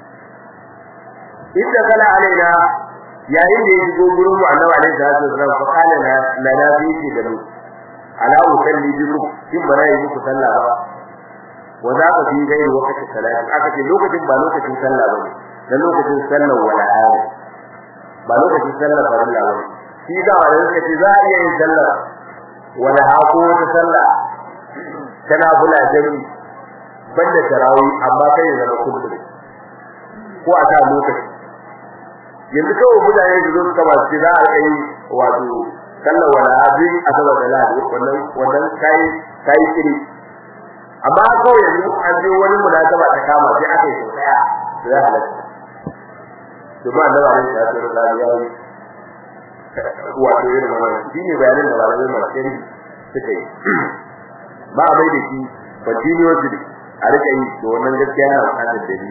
Speaker 1: idda kala alaina yayin da yake gurin mu annabi alaihi salatu wasallam fa kana la la nabi da mu ala usalli bikum kin bara yi muku sallah ba wa za ka fi gairi wakati salati aka ce lokacin ba lokacin sallah bane dan lokacin sallar wala'a ba lokacin sallar farilla bane shi da wanda yake ce za a iya yin sallar wala'a ko wata sallah tana bula jami banda tarawih amma kai zama kullu ko a ta lokaci yanzu kawai mutane da zuwa kama su za a kai wato sallar wala'a bi asaba da ladi wannan wannan kai kai kiri amma kawai yanzu an je wani munasaba ta kama sai aka yi daya da halatta kuma Allah ne ya tsara da yayi wato irin wannan shine bayanin da malamai masu suka yi ba a bai da shi continuously a rika yi to wannan gaskiya yana bukatar dalili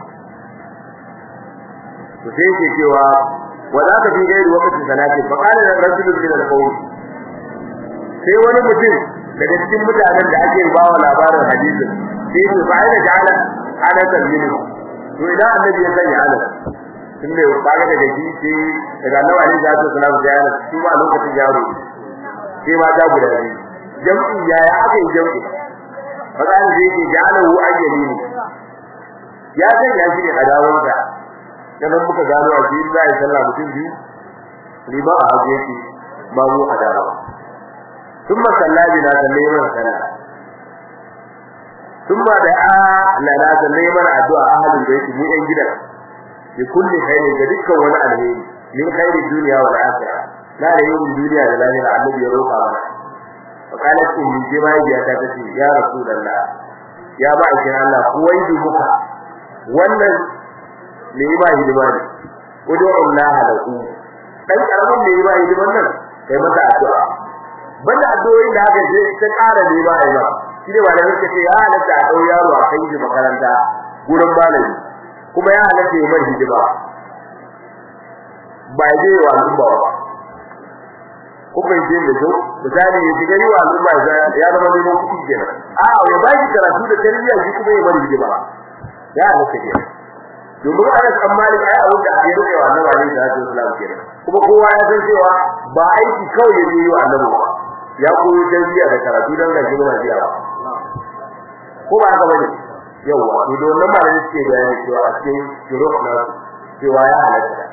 Speaker 1: to sai yake cewa wala ka fi gairi wakati salati fa qala ar-rajulu min al-qawm sai wani mutum daga cikin mutanen da ake ba wa labarin hadisin sai ya fa ina ja'ala ana tabbini to idan annabi ya sanya ala tunda kaga daga shi sai daga annabi alaihi salatu wasallam ya ala shi ma lokacin yaro sai ma ta guda ne jam'i yaya aka yi jam'i kaga an je ke ja'alahu ayyani ya sanya shi ne adawansa dan muka gano a cikin zai sallah mutum biyu riba a haje shi ba mu adawa ثم صلى بنا سليمان صلى thumma da'a lana sallai mana addu'a ahlul bait mu yan gidan bi kulli khairin da dukkan wani alheri min khairi dunya wal akhirah la da yin duniya da lahira annabi ya roka mana fa kana ce min je mai biya ta tace ya rasulullah ya ba ikin Allah kuwaidu muka wannan ne ba hidima ne udu Allah da ku dan karamin ne ba hidiman nan kai mata addu'a banda addu'o'in da aka je ta ƙara ne ba ai ba shi ne malamin kace ya halatta a dau yaro a kai shi makaranta gurin malami kuma ya halatta ya mai hidima ba je wa al'umma ba kuma je da zo misali ya ji gari wa al'umma ya zama ne mu kuɗi kenan a ya ba shi karatu da tarbiyya shi kuma ya mai hidima ya halatta ke domin ana tsammani ai a wanda ya rike wa annabi alaihi salatu wasallam kenan kuma kowa ya san cewa ba aiki kawai ya yi wa annabi ba ya koyi tarbiyya da karatu dan gaji ba jiya ba ko ba haka bane yawa to don nan malami suke bayani cewa a cikin shuruf na cewa ya halatta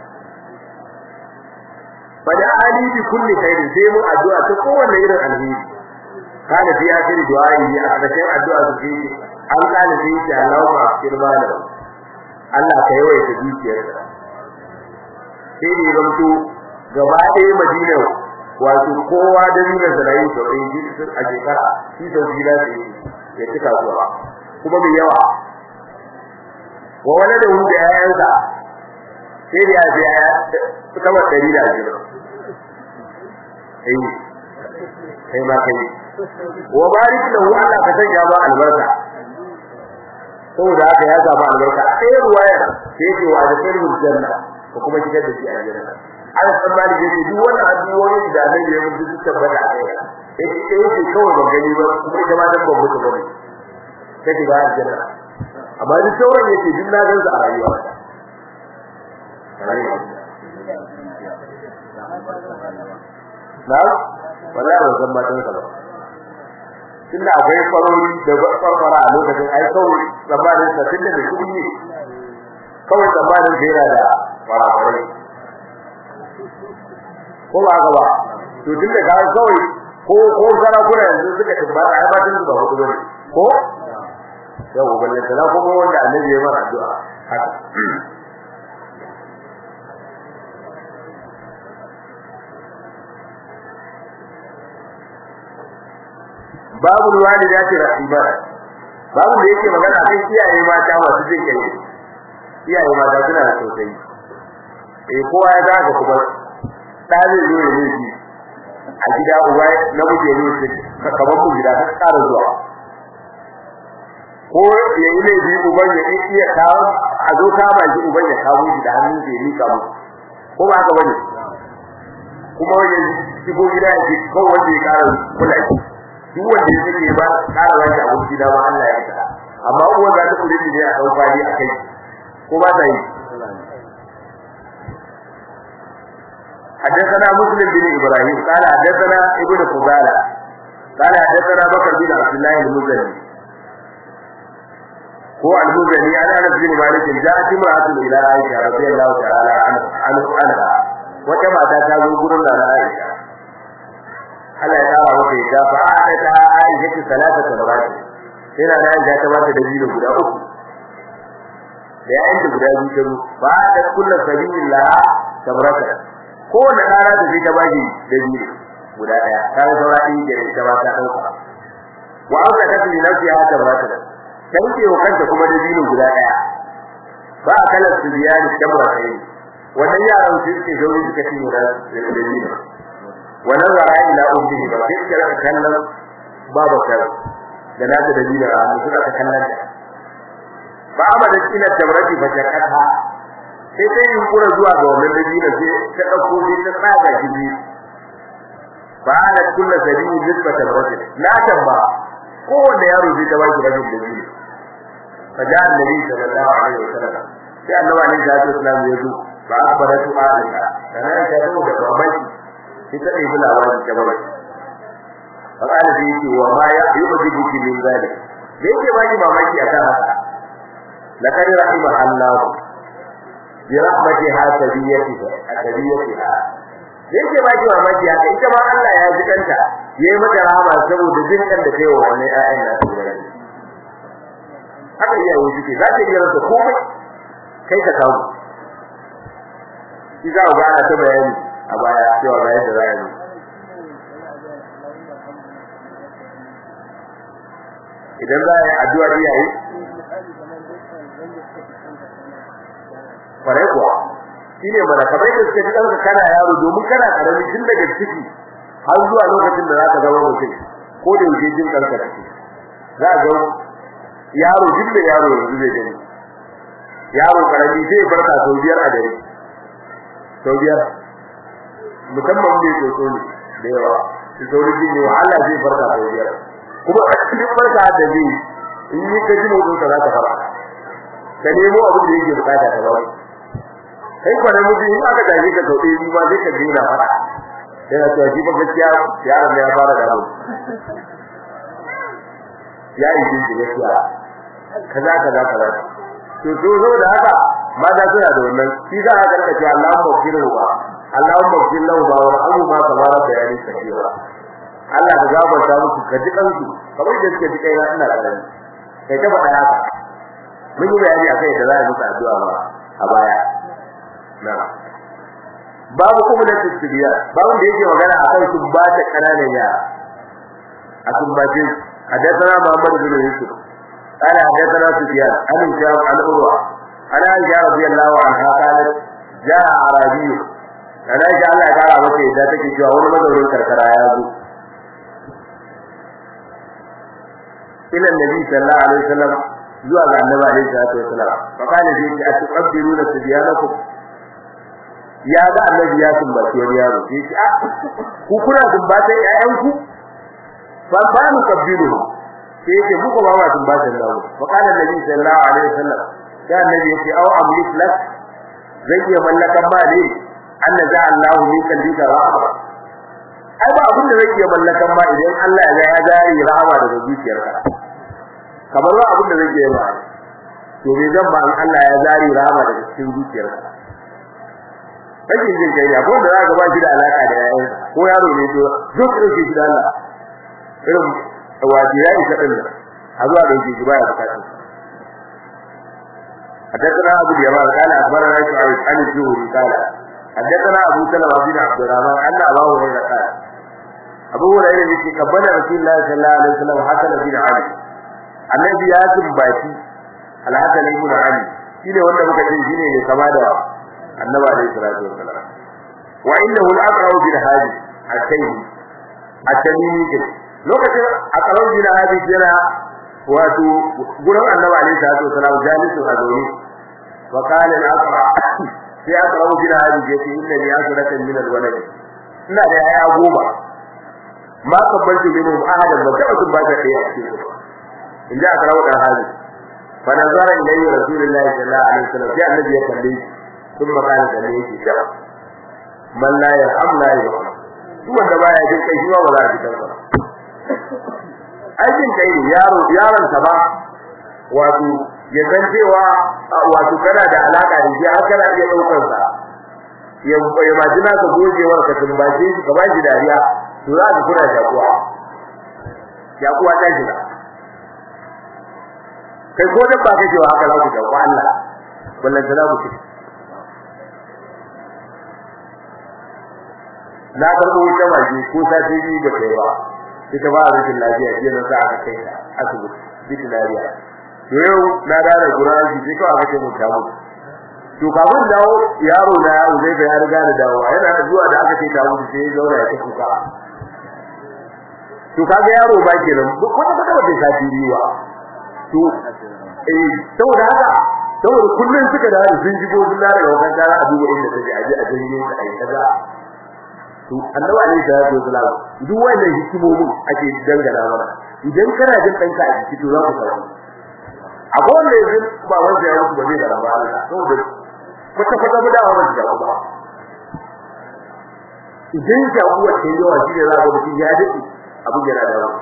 Speaker 1: bada ali bi kulli khair sai mu addu'a ta kowanne irin alheri kana fi akhiri du'a yi a cikin addu'a su ce an kana sai ce Allahumma akirmana Allah ka yawaita dukiyarsa sai ne zamto gaba ɗaya Madina wato kowa da nuna zarayi to dai ji a shekara shi da gida da ya cika zuwa kuma mai yawa wa wala da hu da yayansa sai da ya suka ba dari da jira eh sai ma kai wa barik lahu Allah ka sanya ma albarka saboda haka ya samu albarka sai ruwaya sai ce wa da sirrul janna ko kuma shigar da shi a janna Allah tsammani yake duk wannan addu'o'i da Annabi ya mutu duk tabbata a kai yake eh yake kawai ban gani ba kuma ita ma dan ban mutu ba sai ba aljanna amma duk sauran yake duk na gansa a rayuwa na wala ba zan ba tan ba tunda akwai farori da farfara a lokacin ai kawai zamanin sa tunda da kudi ne kawai zamanin da yana da farfara ko ba ga ba to tunda ga kawai ko ko sarakuna yanzu suka tabbata ai ba tun ba hudu bane ko yau balle tana kuma wanda annabi ya mara addu'a haka babu walidati rahiba babu da yake magana kan iyaye mata masu jin kai iyaye mata suna da sosai eh kowa ya zaka kuma dalil ne ne shi a gida uba na muje ne shi kamar ku gida ta tsara zuwa ko yayi ne bi uban ya iya kawo a zo kama shi uban ya kawo shi da hannun da yake kawo ko ba haka bane kuma yayin shigo gida yake ko wanda ya kara kula shi duk wanda yake ba kara wani abu gida ba Allah ya tsara amma uwan za ta kula shi ne a dauka ni akai ko ba ta yi حدثنا مسلم بن ابراهيم قال حدثنا ابن فضالة قال حدثنا بكر بن عبد الله المزني هو المزني عن انس بن مالك جاءت امرأة الى عائشة رضي الله تعالى عنها وكما اتى غورن عائشة Allah ya tsara mata ya fa ta Aisha salata marati ina da Aisha ta bata dalili guda uku da yayin da guda biyu ba da kullu sabilillah tabaraka ko da rana da zai ta baji dalili guda daya kai saurari da ita ba ta dauka wa aka ta fi nafsi ha tabaraka dan ke kanta kuma dalili guda daya ba kala sibiyani tabaraka wannan yaran su ke gauri suka ci da dalili ونظر إلى أمه وذكر تكلم بابا كذا جنات دليل عن سورة تكلم فعملت إلى التوراة فشكتها sai yunkura zuwa ga wannan dalilin sai ta dauko shi ta tsaga shi ba da kullu sabili nisbatan rajul la tabba ko wanda yaro zai tawa shi rajul dalili faja annabi sallallahu alaihi wasallam sai annabi alaihi wasallam ya zo ba akbaratu alika kana ta zo da mamaki sai ta yi labari ta baba Allah da yake wa ma ya yujibu min zalik da yake baki mamaki akan haka laqad rahima Allah bi rahmatiha tabiyatiha tabiyatiha da yake baki mamaki haka ita ma Allah ya ji kanta yayi mata rahama saboda jin kan da tayi wannan ayyan na haka iyaye suke za ka iya rasa komai kai ka samu shi za ga ana ta bayani a baya cewa ga yadda za a yi idan za a yi addu'a iyaye fare kuwa shine mana kamar da suke cikin kana yaro domin kana karami tun daga ciki har zuwa lokacin da zaka zama mutum ko da yake jin kanka ciki za ga yaro jin da yaro yanzu zai gani yaro karami zai farka sau biyar a dare sau biyar musamman ne tsotso ne da yawa shi sauri jin ne wahala zai farka sau biyar kuma a cikin farka da zai in yi ka ji mutum ka za ka fara ka nemo abin da yake bukata ka ba kai kwanan mutum in aka tafi ka sauke ni ba zai ka dina fara yana cewa shi ba gaskiya yaron da ya fara da mu ya yi shi gaskiya kaza kaza kaza to to zo da haka mata suna da wannan shi za a karka cewa Allahu maghfirhu ba Allahu maghfirhu ba wa abu ma kamar bayani sakira Allah ka gafarta musu ka ji kansu kamar da suke ji kaina ina da kai ta faɗa haka mun yi bayani akai da za a musu addu'a ba a baya na babu kuma da tasbiya babu da yake magana akan sumbata kananan yara a sumbatin hadathana Muhammad bin Yusuf qala hadathana Sufyan an Jabir an Urwa ana Aisha radiyallahu anha qalat jaa arabiy ana Aisha Allah ya kara mata da take cewa wani mazaurin karkara ya zo ila Nabi sallallahu alaihi wasallam zuwa ga Annabi alaihi salatu wasallam fa kana ji atuqabbiruna sibyanakum ya ga Annabi ya sumbace wani yaro sai ce ah ku kuna sumbata ƴaƴanku fa ba mu kabbiru sai ce muku ba ma sumbata yaro fa kana Nabi sallallahu alaihi wasallam ya Annabi yace aw amlik lak zai iya mallakan ba ne anna za Allahu min qalbika rahma ai ba abin da zai iya mallakan ba idan Allah ya ya zai rahama daga zuciyarka kamar ba abin da zai iya ba to me zan ba Allah ya zari rahama daga cikin zuciyarka kake jin kai ya ko da zaka ba shi da alaka da yayin ko yaro ne to duk da shi da Allah irin wajiya ita din a zuwa da shi baya bukatu حدثنا أبو اليمان قال أخبرنا شعيب عن الزهري قال حدثنا أبو سلمة بن عبد الرحمن أن أبا هريرة قال أبو هريرة يقول قبل رسول الله صلى الله عليه وسلم حسن بن علي النبي ياسم باتي الحسن بن علي shine wanda muka ce shine ne kama da Annabi alaihi salatu wasallam wa innahu al-aqra bil hadi al-sayyid at-tamimi lokacin aqra bil hadi yana wato gurin Annabi alaihi salatu wasallam jalisu a zaune wa qala al-aqra sai aqra bil hadi yace inna li asratan min al-walad ina da yaya goma ma kabbaltu minhum ahadan ba ta ba ta kai a cikin inda aqra bil hadi fa nazara ilayhi rasulullahi sallallahu alaihi wasallam sai Annabi ya kalle ثم قال كلمه كده من لا يرحم لا يرحم duk wanda baya jin kai shi ba za a ji kansa aikin kai ne yaro yaron ta ba wato ya san cewa wato kana da alaka da shi har kana iya daukar sa ya ya majina ka gojewar ka tumbace shi ka bashi dariya to za ka kura jakuwa jakuwa ta jira kai ko da ba kake wa haka za ku jakuwa Allah wallan salamu ce na karbo wata waje ko sati biyu ba kai ba ita ba rikin lafiya je na sa aka kai ta asibiti bikin lafiya to yau na dara guraji sai ko aka ce mu tawo to kafin dawo yaro na zai ga ya riga da dawo yana zuwa da aka ce tawo sai ya zauna ya ta kuka to kaga yaro ba kenan ko ta ba bai sati biyu ba to eh saboda haka saboda kullun suka da sun jigo sun daga wakan tara a duba inda take aje a janye ta ai kaza to Annabi alaihi salatu wasallam duk wannan hikimomin ake dangana mana idan kana jin danka a ciki to za ku samu akwai wanda yanzu ba wanda ya mutu ba zai da ba Allah saboda kwata kwata mu da wannan da ba idan ka kuwa ce yawa shi ne za ka mutum ya dace abin yana da yawa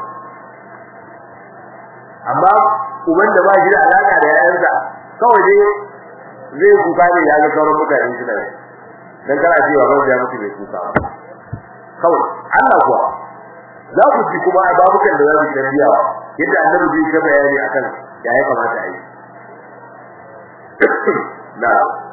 Speaker 1: amma uban da ba shi da alaka da yayansa kawai dai zai kuka ne ya ga sauran mutane suna dan kana cewa ba ya mutu bai kuka kawai Allah kuwa za ku ji kuma babukan da za su tarbiya yadda Annabi bai ta bayani akan ya ya kamata a yi na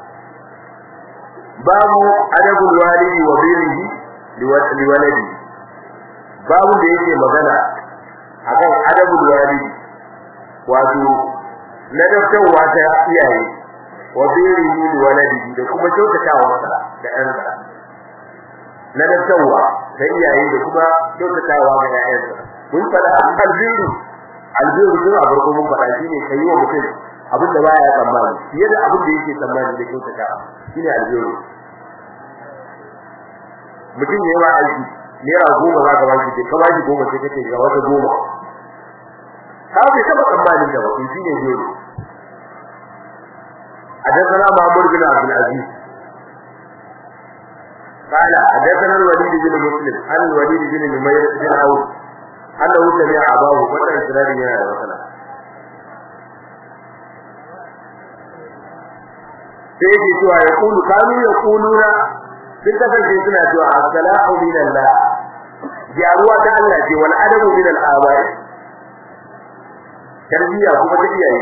Speaker 1: babu adabul walidi wa birrihi liwaladi babu da yake magana akan adabul walidi wato ladabtawa ta iyaye wa birrihi liwaladi da kuma kyautatawa da ɗansa ladabtawa ta iyaye da kuma kyautatawa ga ƴaƴansa mun fada albiru albiru kuma a farko mun fada shine kai wa mutum abin da baya tsammani fiye da abin da yake tsammani da kyautatawa shine albiru mutum ne ba aiki naira goma za ka baki ka baki goma sai kake ga wata goma ka bai taba tsammanin da ba shine biyu حدثنا محمود بن عبد العزيز قال حدثنا الوليد بن مسلم عن الوليد بن نمير بن عوف أنه سمع أباه وقال إسرائيل يا رسول سيدي سوى يقول كانوا يقولون sun kasance suna cewa as-salatu min Allah jaruwa ta Allah ce wal adabu min al-aba'i tarbiya kuma ta iyaye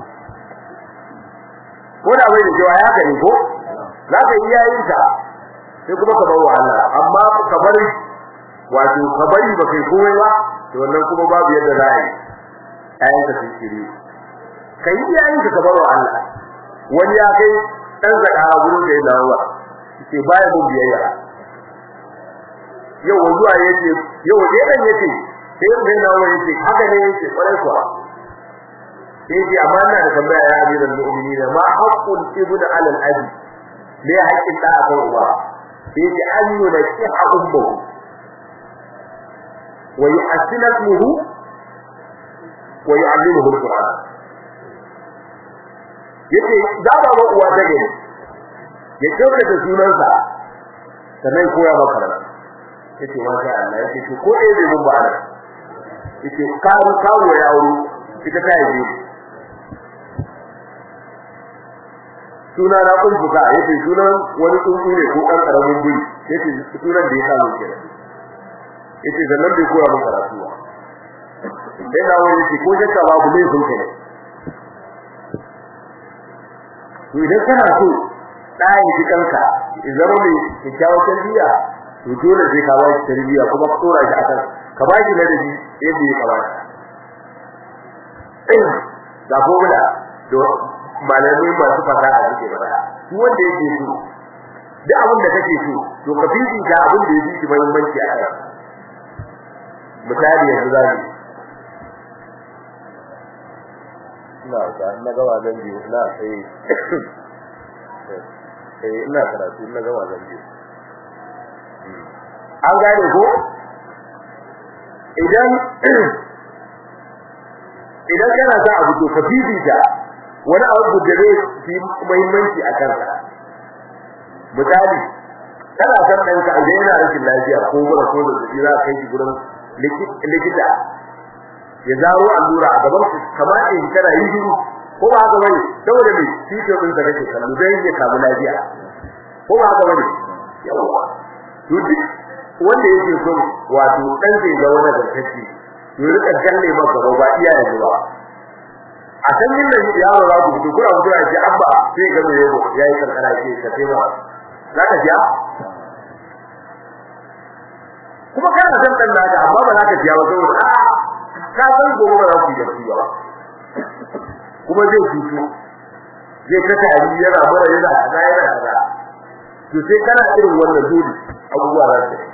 Speaker 1: ko da bai da cewa ya gani ko za ka yi yayin ta sai kuma ka bawa Allah amma ka bari wato ka bari ba kai komai ba to wannan kuma babu yadda za a yi ayin ka tsiri kai yayin ka bawa Allah wani ya kai dan zaka gurin da ya dawo ce baya mun biyayya yau zuwa yace yau dai dan yace sai dan nawo yace haka ne yace kwarai kuwa yace amma ina da tambaya ya amirul mu'minin ma haqqul ibn ala al-abi ne haƙƙin da aka uba yace an yi da shi ummu wa yu'assiluhu wa yu'allimuhu al-qur'an yace da ba uwa ta gani ya kyautata sunansa sannan koya maka ran yace masha Allah yace to ko dai bai mun ba Allah yace kawo kawo ya aure ita ta yi suna na kun fuka yace sunan wani tsuntsu ne ko dan karamin buri yace sunan da ya samu kenan yace sannan bai koya maka rasuwa sai na wani yace ko jaka babu ne sun kenan to idan kana so dai jikanka zama mai kyakkyawar tarbiyya to dole sai ka bashi tarbiyya kuma ka tsora shi akan ka bashi ladabi yadda ya kamata da gobula to malami masu fasaha suke ba shi wanda yake so duk abin da kake so to ka fifi ga abin da yake shi muhimmanci a kai misali yanzu zabi na ga na gaba zan biyo na sai eh ina karatu na gaba zan biyo an gane ko idan idan kana sa abu to ka fifita wani abu da zai fi muhimmanci a kanka misali kana san danka idan yana rashin lafiya ko mura ko da zai za kai shi gurin likita ya zaro allura a gaban shi kamar in kana yi shiru ko ba haka bane saboda me fito din da kake kallo zai ya kamu lafiya ko ba haka bane yawa to duk wanda yake so wato dan zai ga wani zarkaci to rika kalle maka ba iyaye ba a san yin nan yaro za ku fito kura mutura ce abba sai ga mai yabo yayi karkara ce ka ce ba zaka ji kuma kana san dan naka amma ba zaka ji ba saboda a ka san gobe ba za ku yi da shi ba kuma zai fito zai ta tari yana mura yana kaza yana kaza to sai kana irin wannan dole abubuwa za su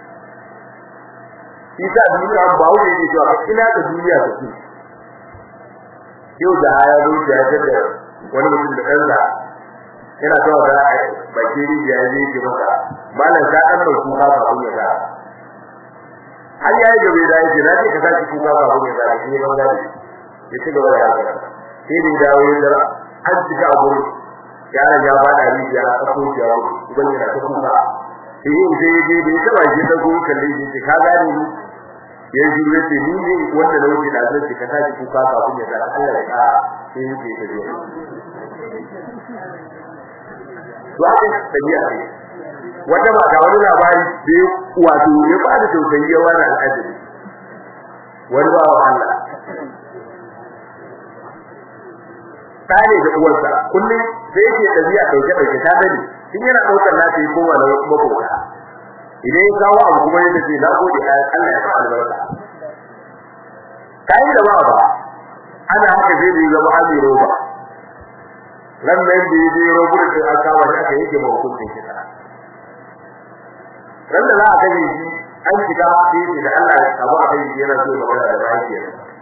Speaker 1: isa duniya ba wani yake cewa ina da duniya take yau da ya zo ya tada wani mutum da kansa yana cewa da bakiri ya je ki maka malan ka dan dauki ka ba kun ya har yayi gabe da yake na ce ka saki kuka ba kun ya ne ban gadi ya ci gaba da haka sai da dawo ya dara an cika abu yaran ya bada rijiya a tsako ya uban yana ta kuka sai sai je da ya ba shi da ku kalle shi ka gane ni yanzu yace ni ne wanda da wuce da zai ka tashi kuka ka kun ya Allah ya ka sai yake ta je to haka tabiya ce wanda ba ga wani labari da wato ya fada tausayi ya wani al'ajabi wani ba Allah tare da uwarsa kullum sai yake dabi'a dauke dauke ta gani in yana daukar nata yi kowa da makota idan ya kawo abu kuma yadda ce na gode Allah ya fara albarka kai da ba ba ana haka zai yi zama ami roba ran nan da yi roba da aka kawo shi aka yake ma hukuncin kisa ran da za a kai shi an shiga sai da Allah ya abu a kai yana so ga wanda da yake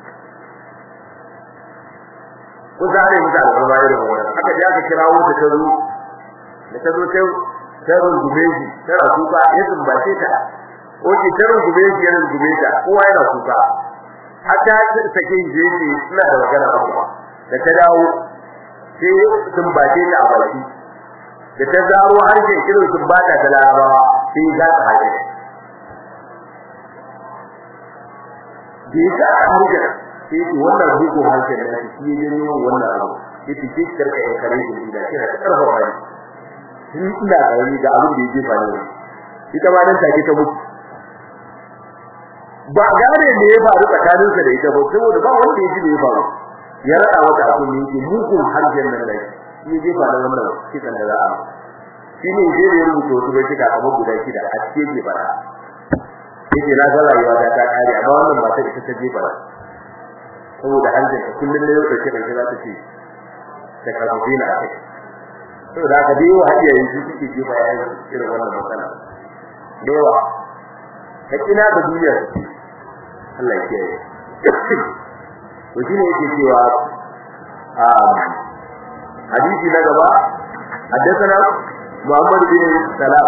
Speaker 1: ko zare mu da albarka da wannan aka ji aka kirawo ta tazo da tazo sai tarin gubeji tara kuka ya zumbace ta oke tarin gubeji ya zumbace ta kowa yana kuka hatta take jeje suna da magana ba da ta dawo sai zumbace ta a baki da ta zaro harshen kirin zumbata ta larabawa sai ga ta haje dika harshen sai wannan ruko harshen da shi ya janyo wannan abu sai take karka ya kare shi da kira ta karfafa shi in ina gari da abin da yake faruwa ita ma dan take ta mutu ba gare ne ya faru tsakanin sa da ita ba saboda ba wanda yake ne ya faru ya rada mata abin da yake mugun harjen nan da shi yake faru wannan kitan da za a shine je ne rubuto su bai kika amma guda kida a cikin ke bara yake na ga rayuwa ta ta kare amma wannan ba ta ita ta je bara saboda harjen kullun ne yau da kida za ta ce ta karbi na akai to da ka biyo hadiya yanzu kike ji bayan irin wannan matsala dewa hakina da duniya Allah ya kiyaye to shine yake cewa a hadisi na gaba haddathana Muhammad bin Salam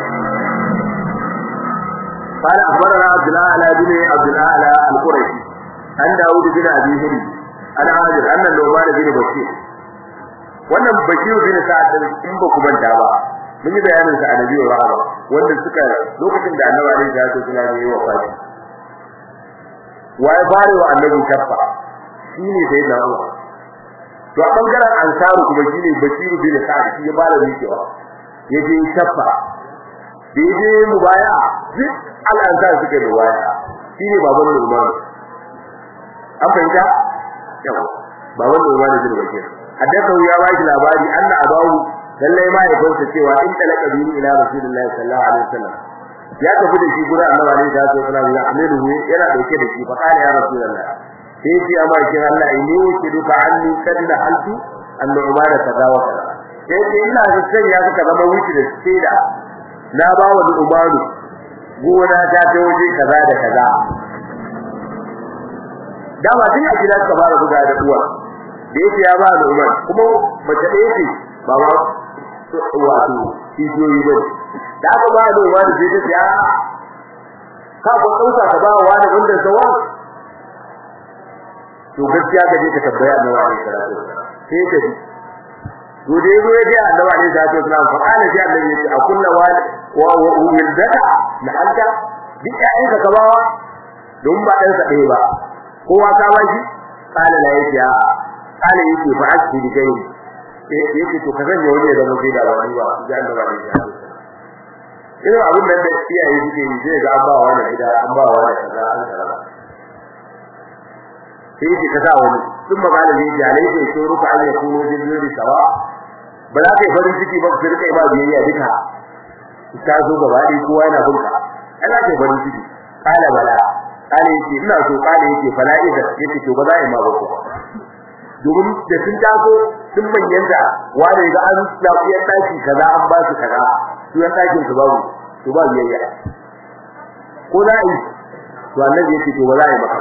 Speaker 1: قال أخبرنا عبد الله على بن عبد الله على القرشي عن داود بن أبي هند عن عامر أن النعمان بن بشير wannan Bashir bin Sa'ad in ba ku manta ba mun yi bayanin sa annabi wa rahama wanda suka lokacin da annabi alaihi salatu wasallam ya yi wafati wai bare wa annabi kaffa shine sai da Allah to a bangaren ansaru kuma shine Bashir bin Sa'ad shi ya bare mikewa yaje kaffa yaje mubaya duk al-ansar suke mubaya shine baban Umar an fahimta yawa baban Umar bin Bashir حدثه يا واجد الاباري ان اباه lallai ma ya bauta cewa in talaka bi ila rasulullahi sallallahu alaihi wasallam ya tafi da shi gurin annabi alaihi salatu wasallam ya amiru yana dauke da shi fa kana ya rasulullahi sai shi amma shi Allah ini ki duka anni kadda haltu annu'mana kaza wa kaza sai ce ina da sai ya suka zama wuce da sai da na ba wa umaru gona ta ta waje kaza da kaza dama din a gidan ka fara buga da uwa da yake ya ba da umar kuma mace da yake ba ba wato kijoyi ba da aka ba da umar da yake ya ka ko kausa ka ba wa da wanda sawa to gaskiya ka je ka tabbaya annabi alaihi salatu wasallam sai ka ji to dai go ya annabi alaihi salatu wasallam fa kana ji annabi yace a kullu wa wa wildaka la anta duk ai ka kabawa don ba dan sa dai ba kowa ka ba shi kana la yace a kana yake fa aski da kai yake to ka zanya wani da muke da wani ba da annabi alaihi salatu wasallam ina abin da iyaye suke yi sai ga an ba wani gida an ba wani kaza an kaza sai ki kaza wani sun magana ne jalai sai so ruka an ya kuno jinjiri sawa ba za ka yi farin ciki ba ku rika ba biyayya duka ka zo gaba dai kowa yana bunka ana kai farin ciki kala bala kala yake ina so kala yake fala'iza yake to ba za a yi ma ba ko domin da sun taso sun manyanta wani ga an lafiya daki kaza an ba su kaza su yan dakin su babu to ba biyayya ko da yi to annabi yake to ba za a yi ba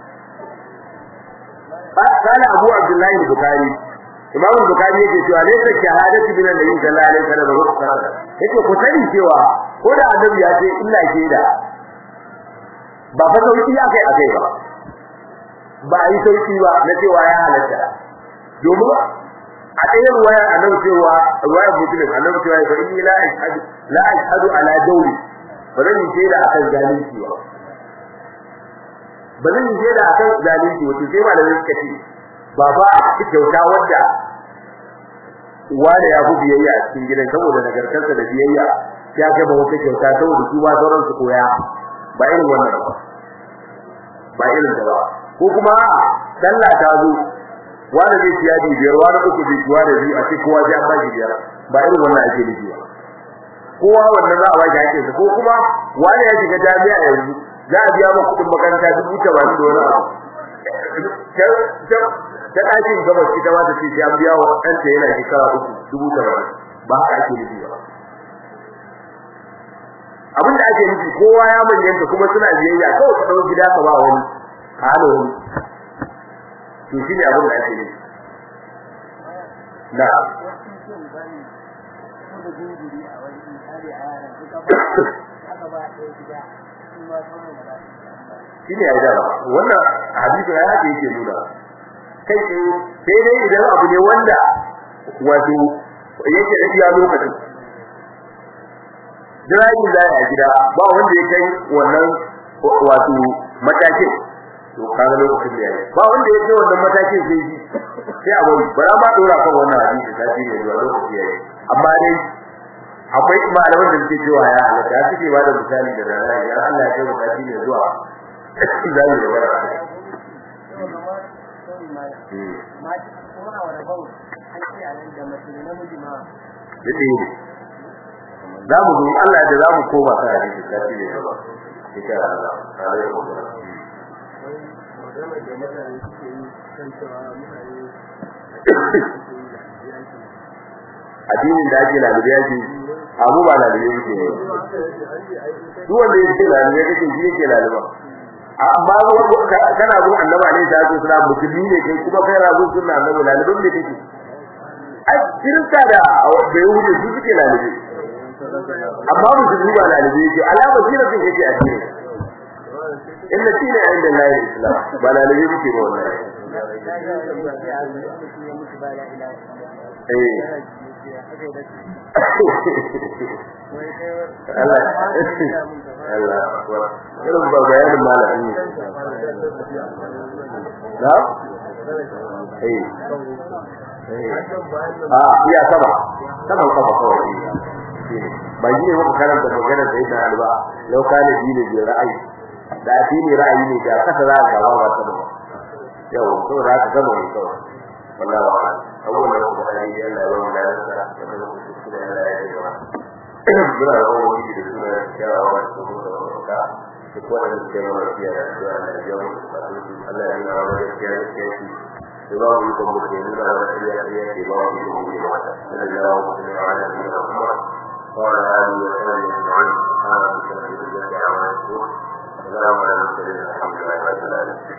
Speaker 1: قال ابو عبد الله البخاري امام البخاري yake cewa ne sai shahadatu bin annabi sallallahu alaihi wasallam rukhsa yake ku sani cewa ko da annabi ya ce ina shaida ba fa sauki akai akai ba ba yi sauki ba na cewa ya halatta domin a ɗayan ruwaya annabi cewa ruwaya muslim annabi cewa fa inni la ashhadu la ashhadu ala dawri ba zan shaida akan zalunci ba bazan je da akan zalunci wato sai malamin suka ce baba kyauta wanda wanda ya fi biyayya a cikin gidan saboda nagartarsa da biyayya ya ga ba wata kyauta saboda su ba sauran su koya ba irin wannan ba ba irin da ba ko kuma sallah ta zo wanda zai ci yadi biyar wanda uku zai ci wanda biyu a ce kowa zai ba shi biyar ba irin wannan ake nufi ba kowa wannan za a ba shi hakkin sa ko kuma wani ya shiga jami'a yanzu za a biya maka kudin makaranta dubu tamanin da wani abu ta ɗakin gabas ita ma ta ce sai an biya wa ɗanta yana shekara uku dubu tamanin ba haka ake nufi ba abin da ake nufi kowa ya manyanta kuma suna biyayya kawai ka ɗau gida ka ba wani a hana wani to shi ne abin da ake nufi na shi ne ya yi dama wannan hadisi ya haka yake nuna kai sai dai idan abu ne wanda wato yake da iya lokacin jiragen da ya gida ba wanda ya kai wannan wato matakin to kaga lokacin da yayi ba wanda ya kai wannan matakin sai ji sai abu bara ma dora kan wannan hadisi ta ce zuwa lokacin yayi amma dai akwai malaman da suke cewa ya halatta ya suke ba da misali da rana ya Allah ya kai matakin ne zuwa zai da bara ma kuma a wani bawo an ce a nan da mace da namiji ma dade za mu zo Allah da za mu koma kan hadisi da shi ne ba insha Allah alaihi wa sallam magana da mutane suke yi kan cewa mutane addinin da ake lalube yake abu ba lalube yake ne duk wanda yake lalube yake shi yake lalube amma kana zo annabi ne da su suna musulmi ne kai kuma kai rabu sunna annabi lalibin da kake ai kirka da bai wuce su suke lalibi amma musulmi ba lalibi yake alama jira din yake a cikin inna dina inda Allah islam ba lalibi yake ba wannan eh Allah Allah irin ba bayanin malami da eh ah iya sama sama sama kawai ba yi ne muka karanta magana da ita alba lau kana dini bi ra'ayi da dini ra'ayi ne da kasa za ka ba wata ba yau to da ka zama ne kawai wallahi ba abubuwan da kuma da yi Allah ya ba mu da yarda da kuma da Allah ya yi ba bura da wani da suna yawa da su da da kuma da ke mana fiye da su da jawo Allah ya nuna wa da fiye da shi da ba mu ko mu ne da da fiye da shi ba mu ko mu da da jawo da ala da kuma qala ali wa sallam ajma'in ana bi sallallahu alaihi wa sallam salamu alaikum wa rahmatullahi wa barakatuh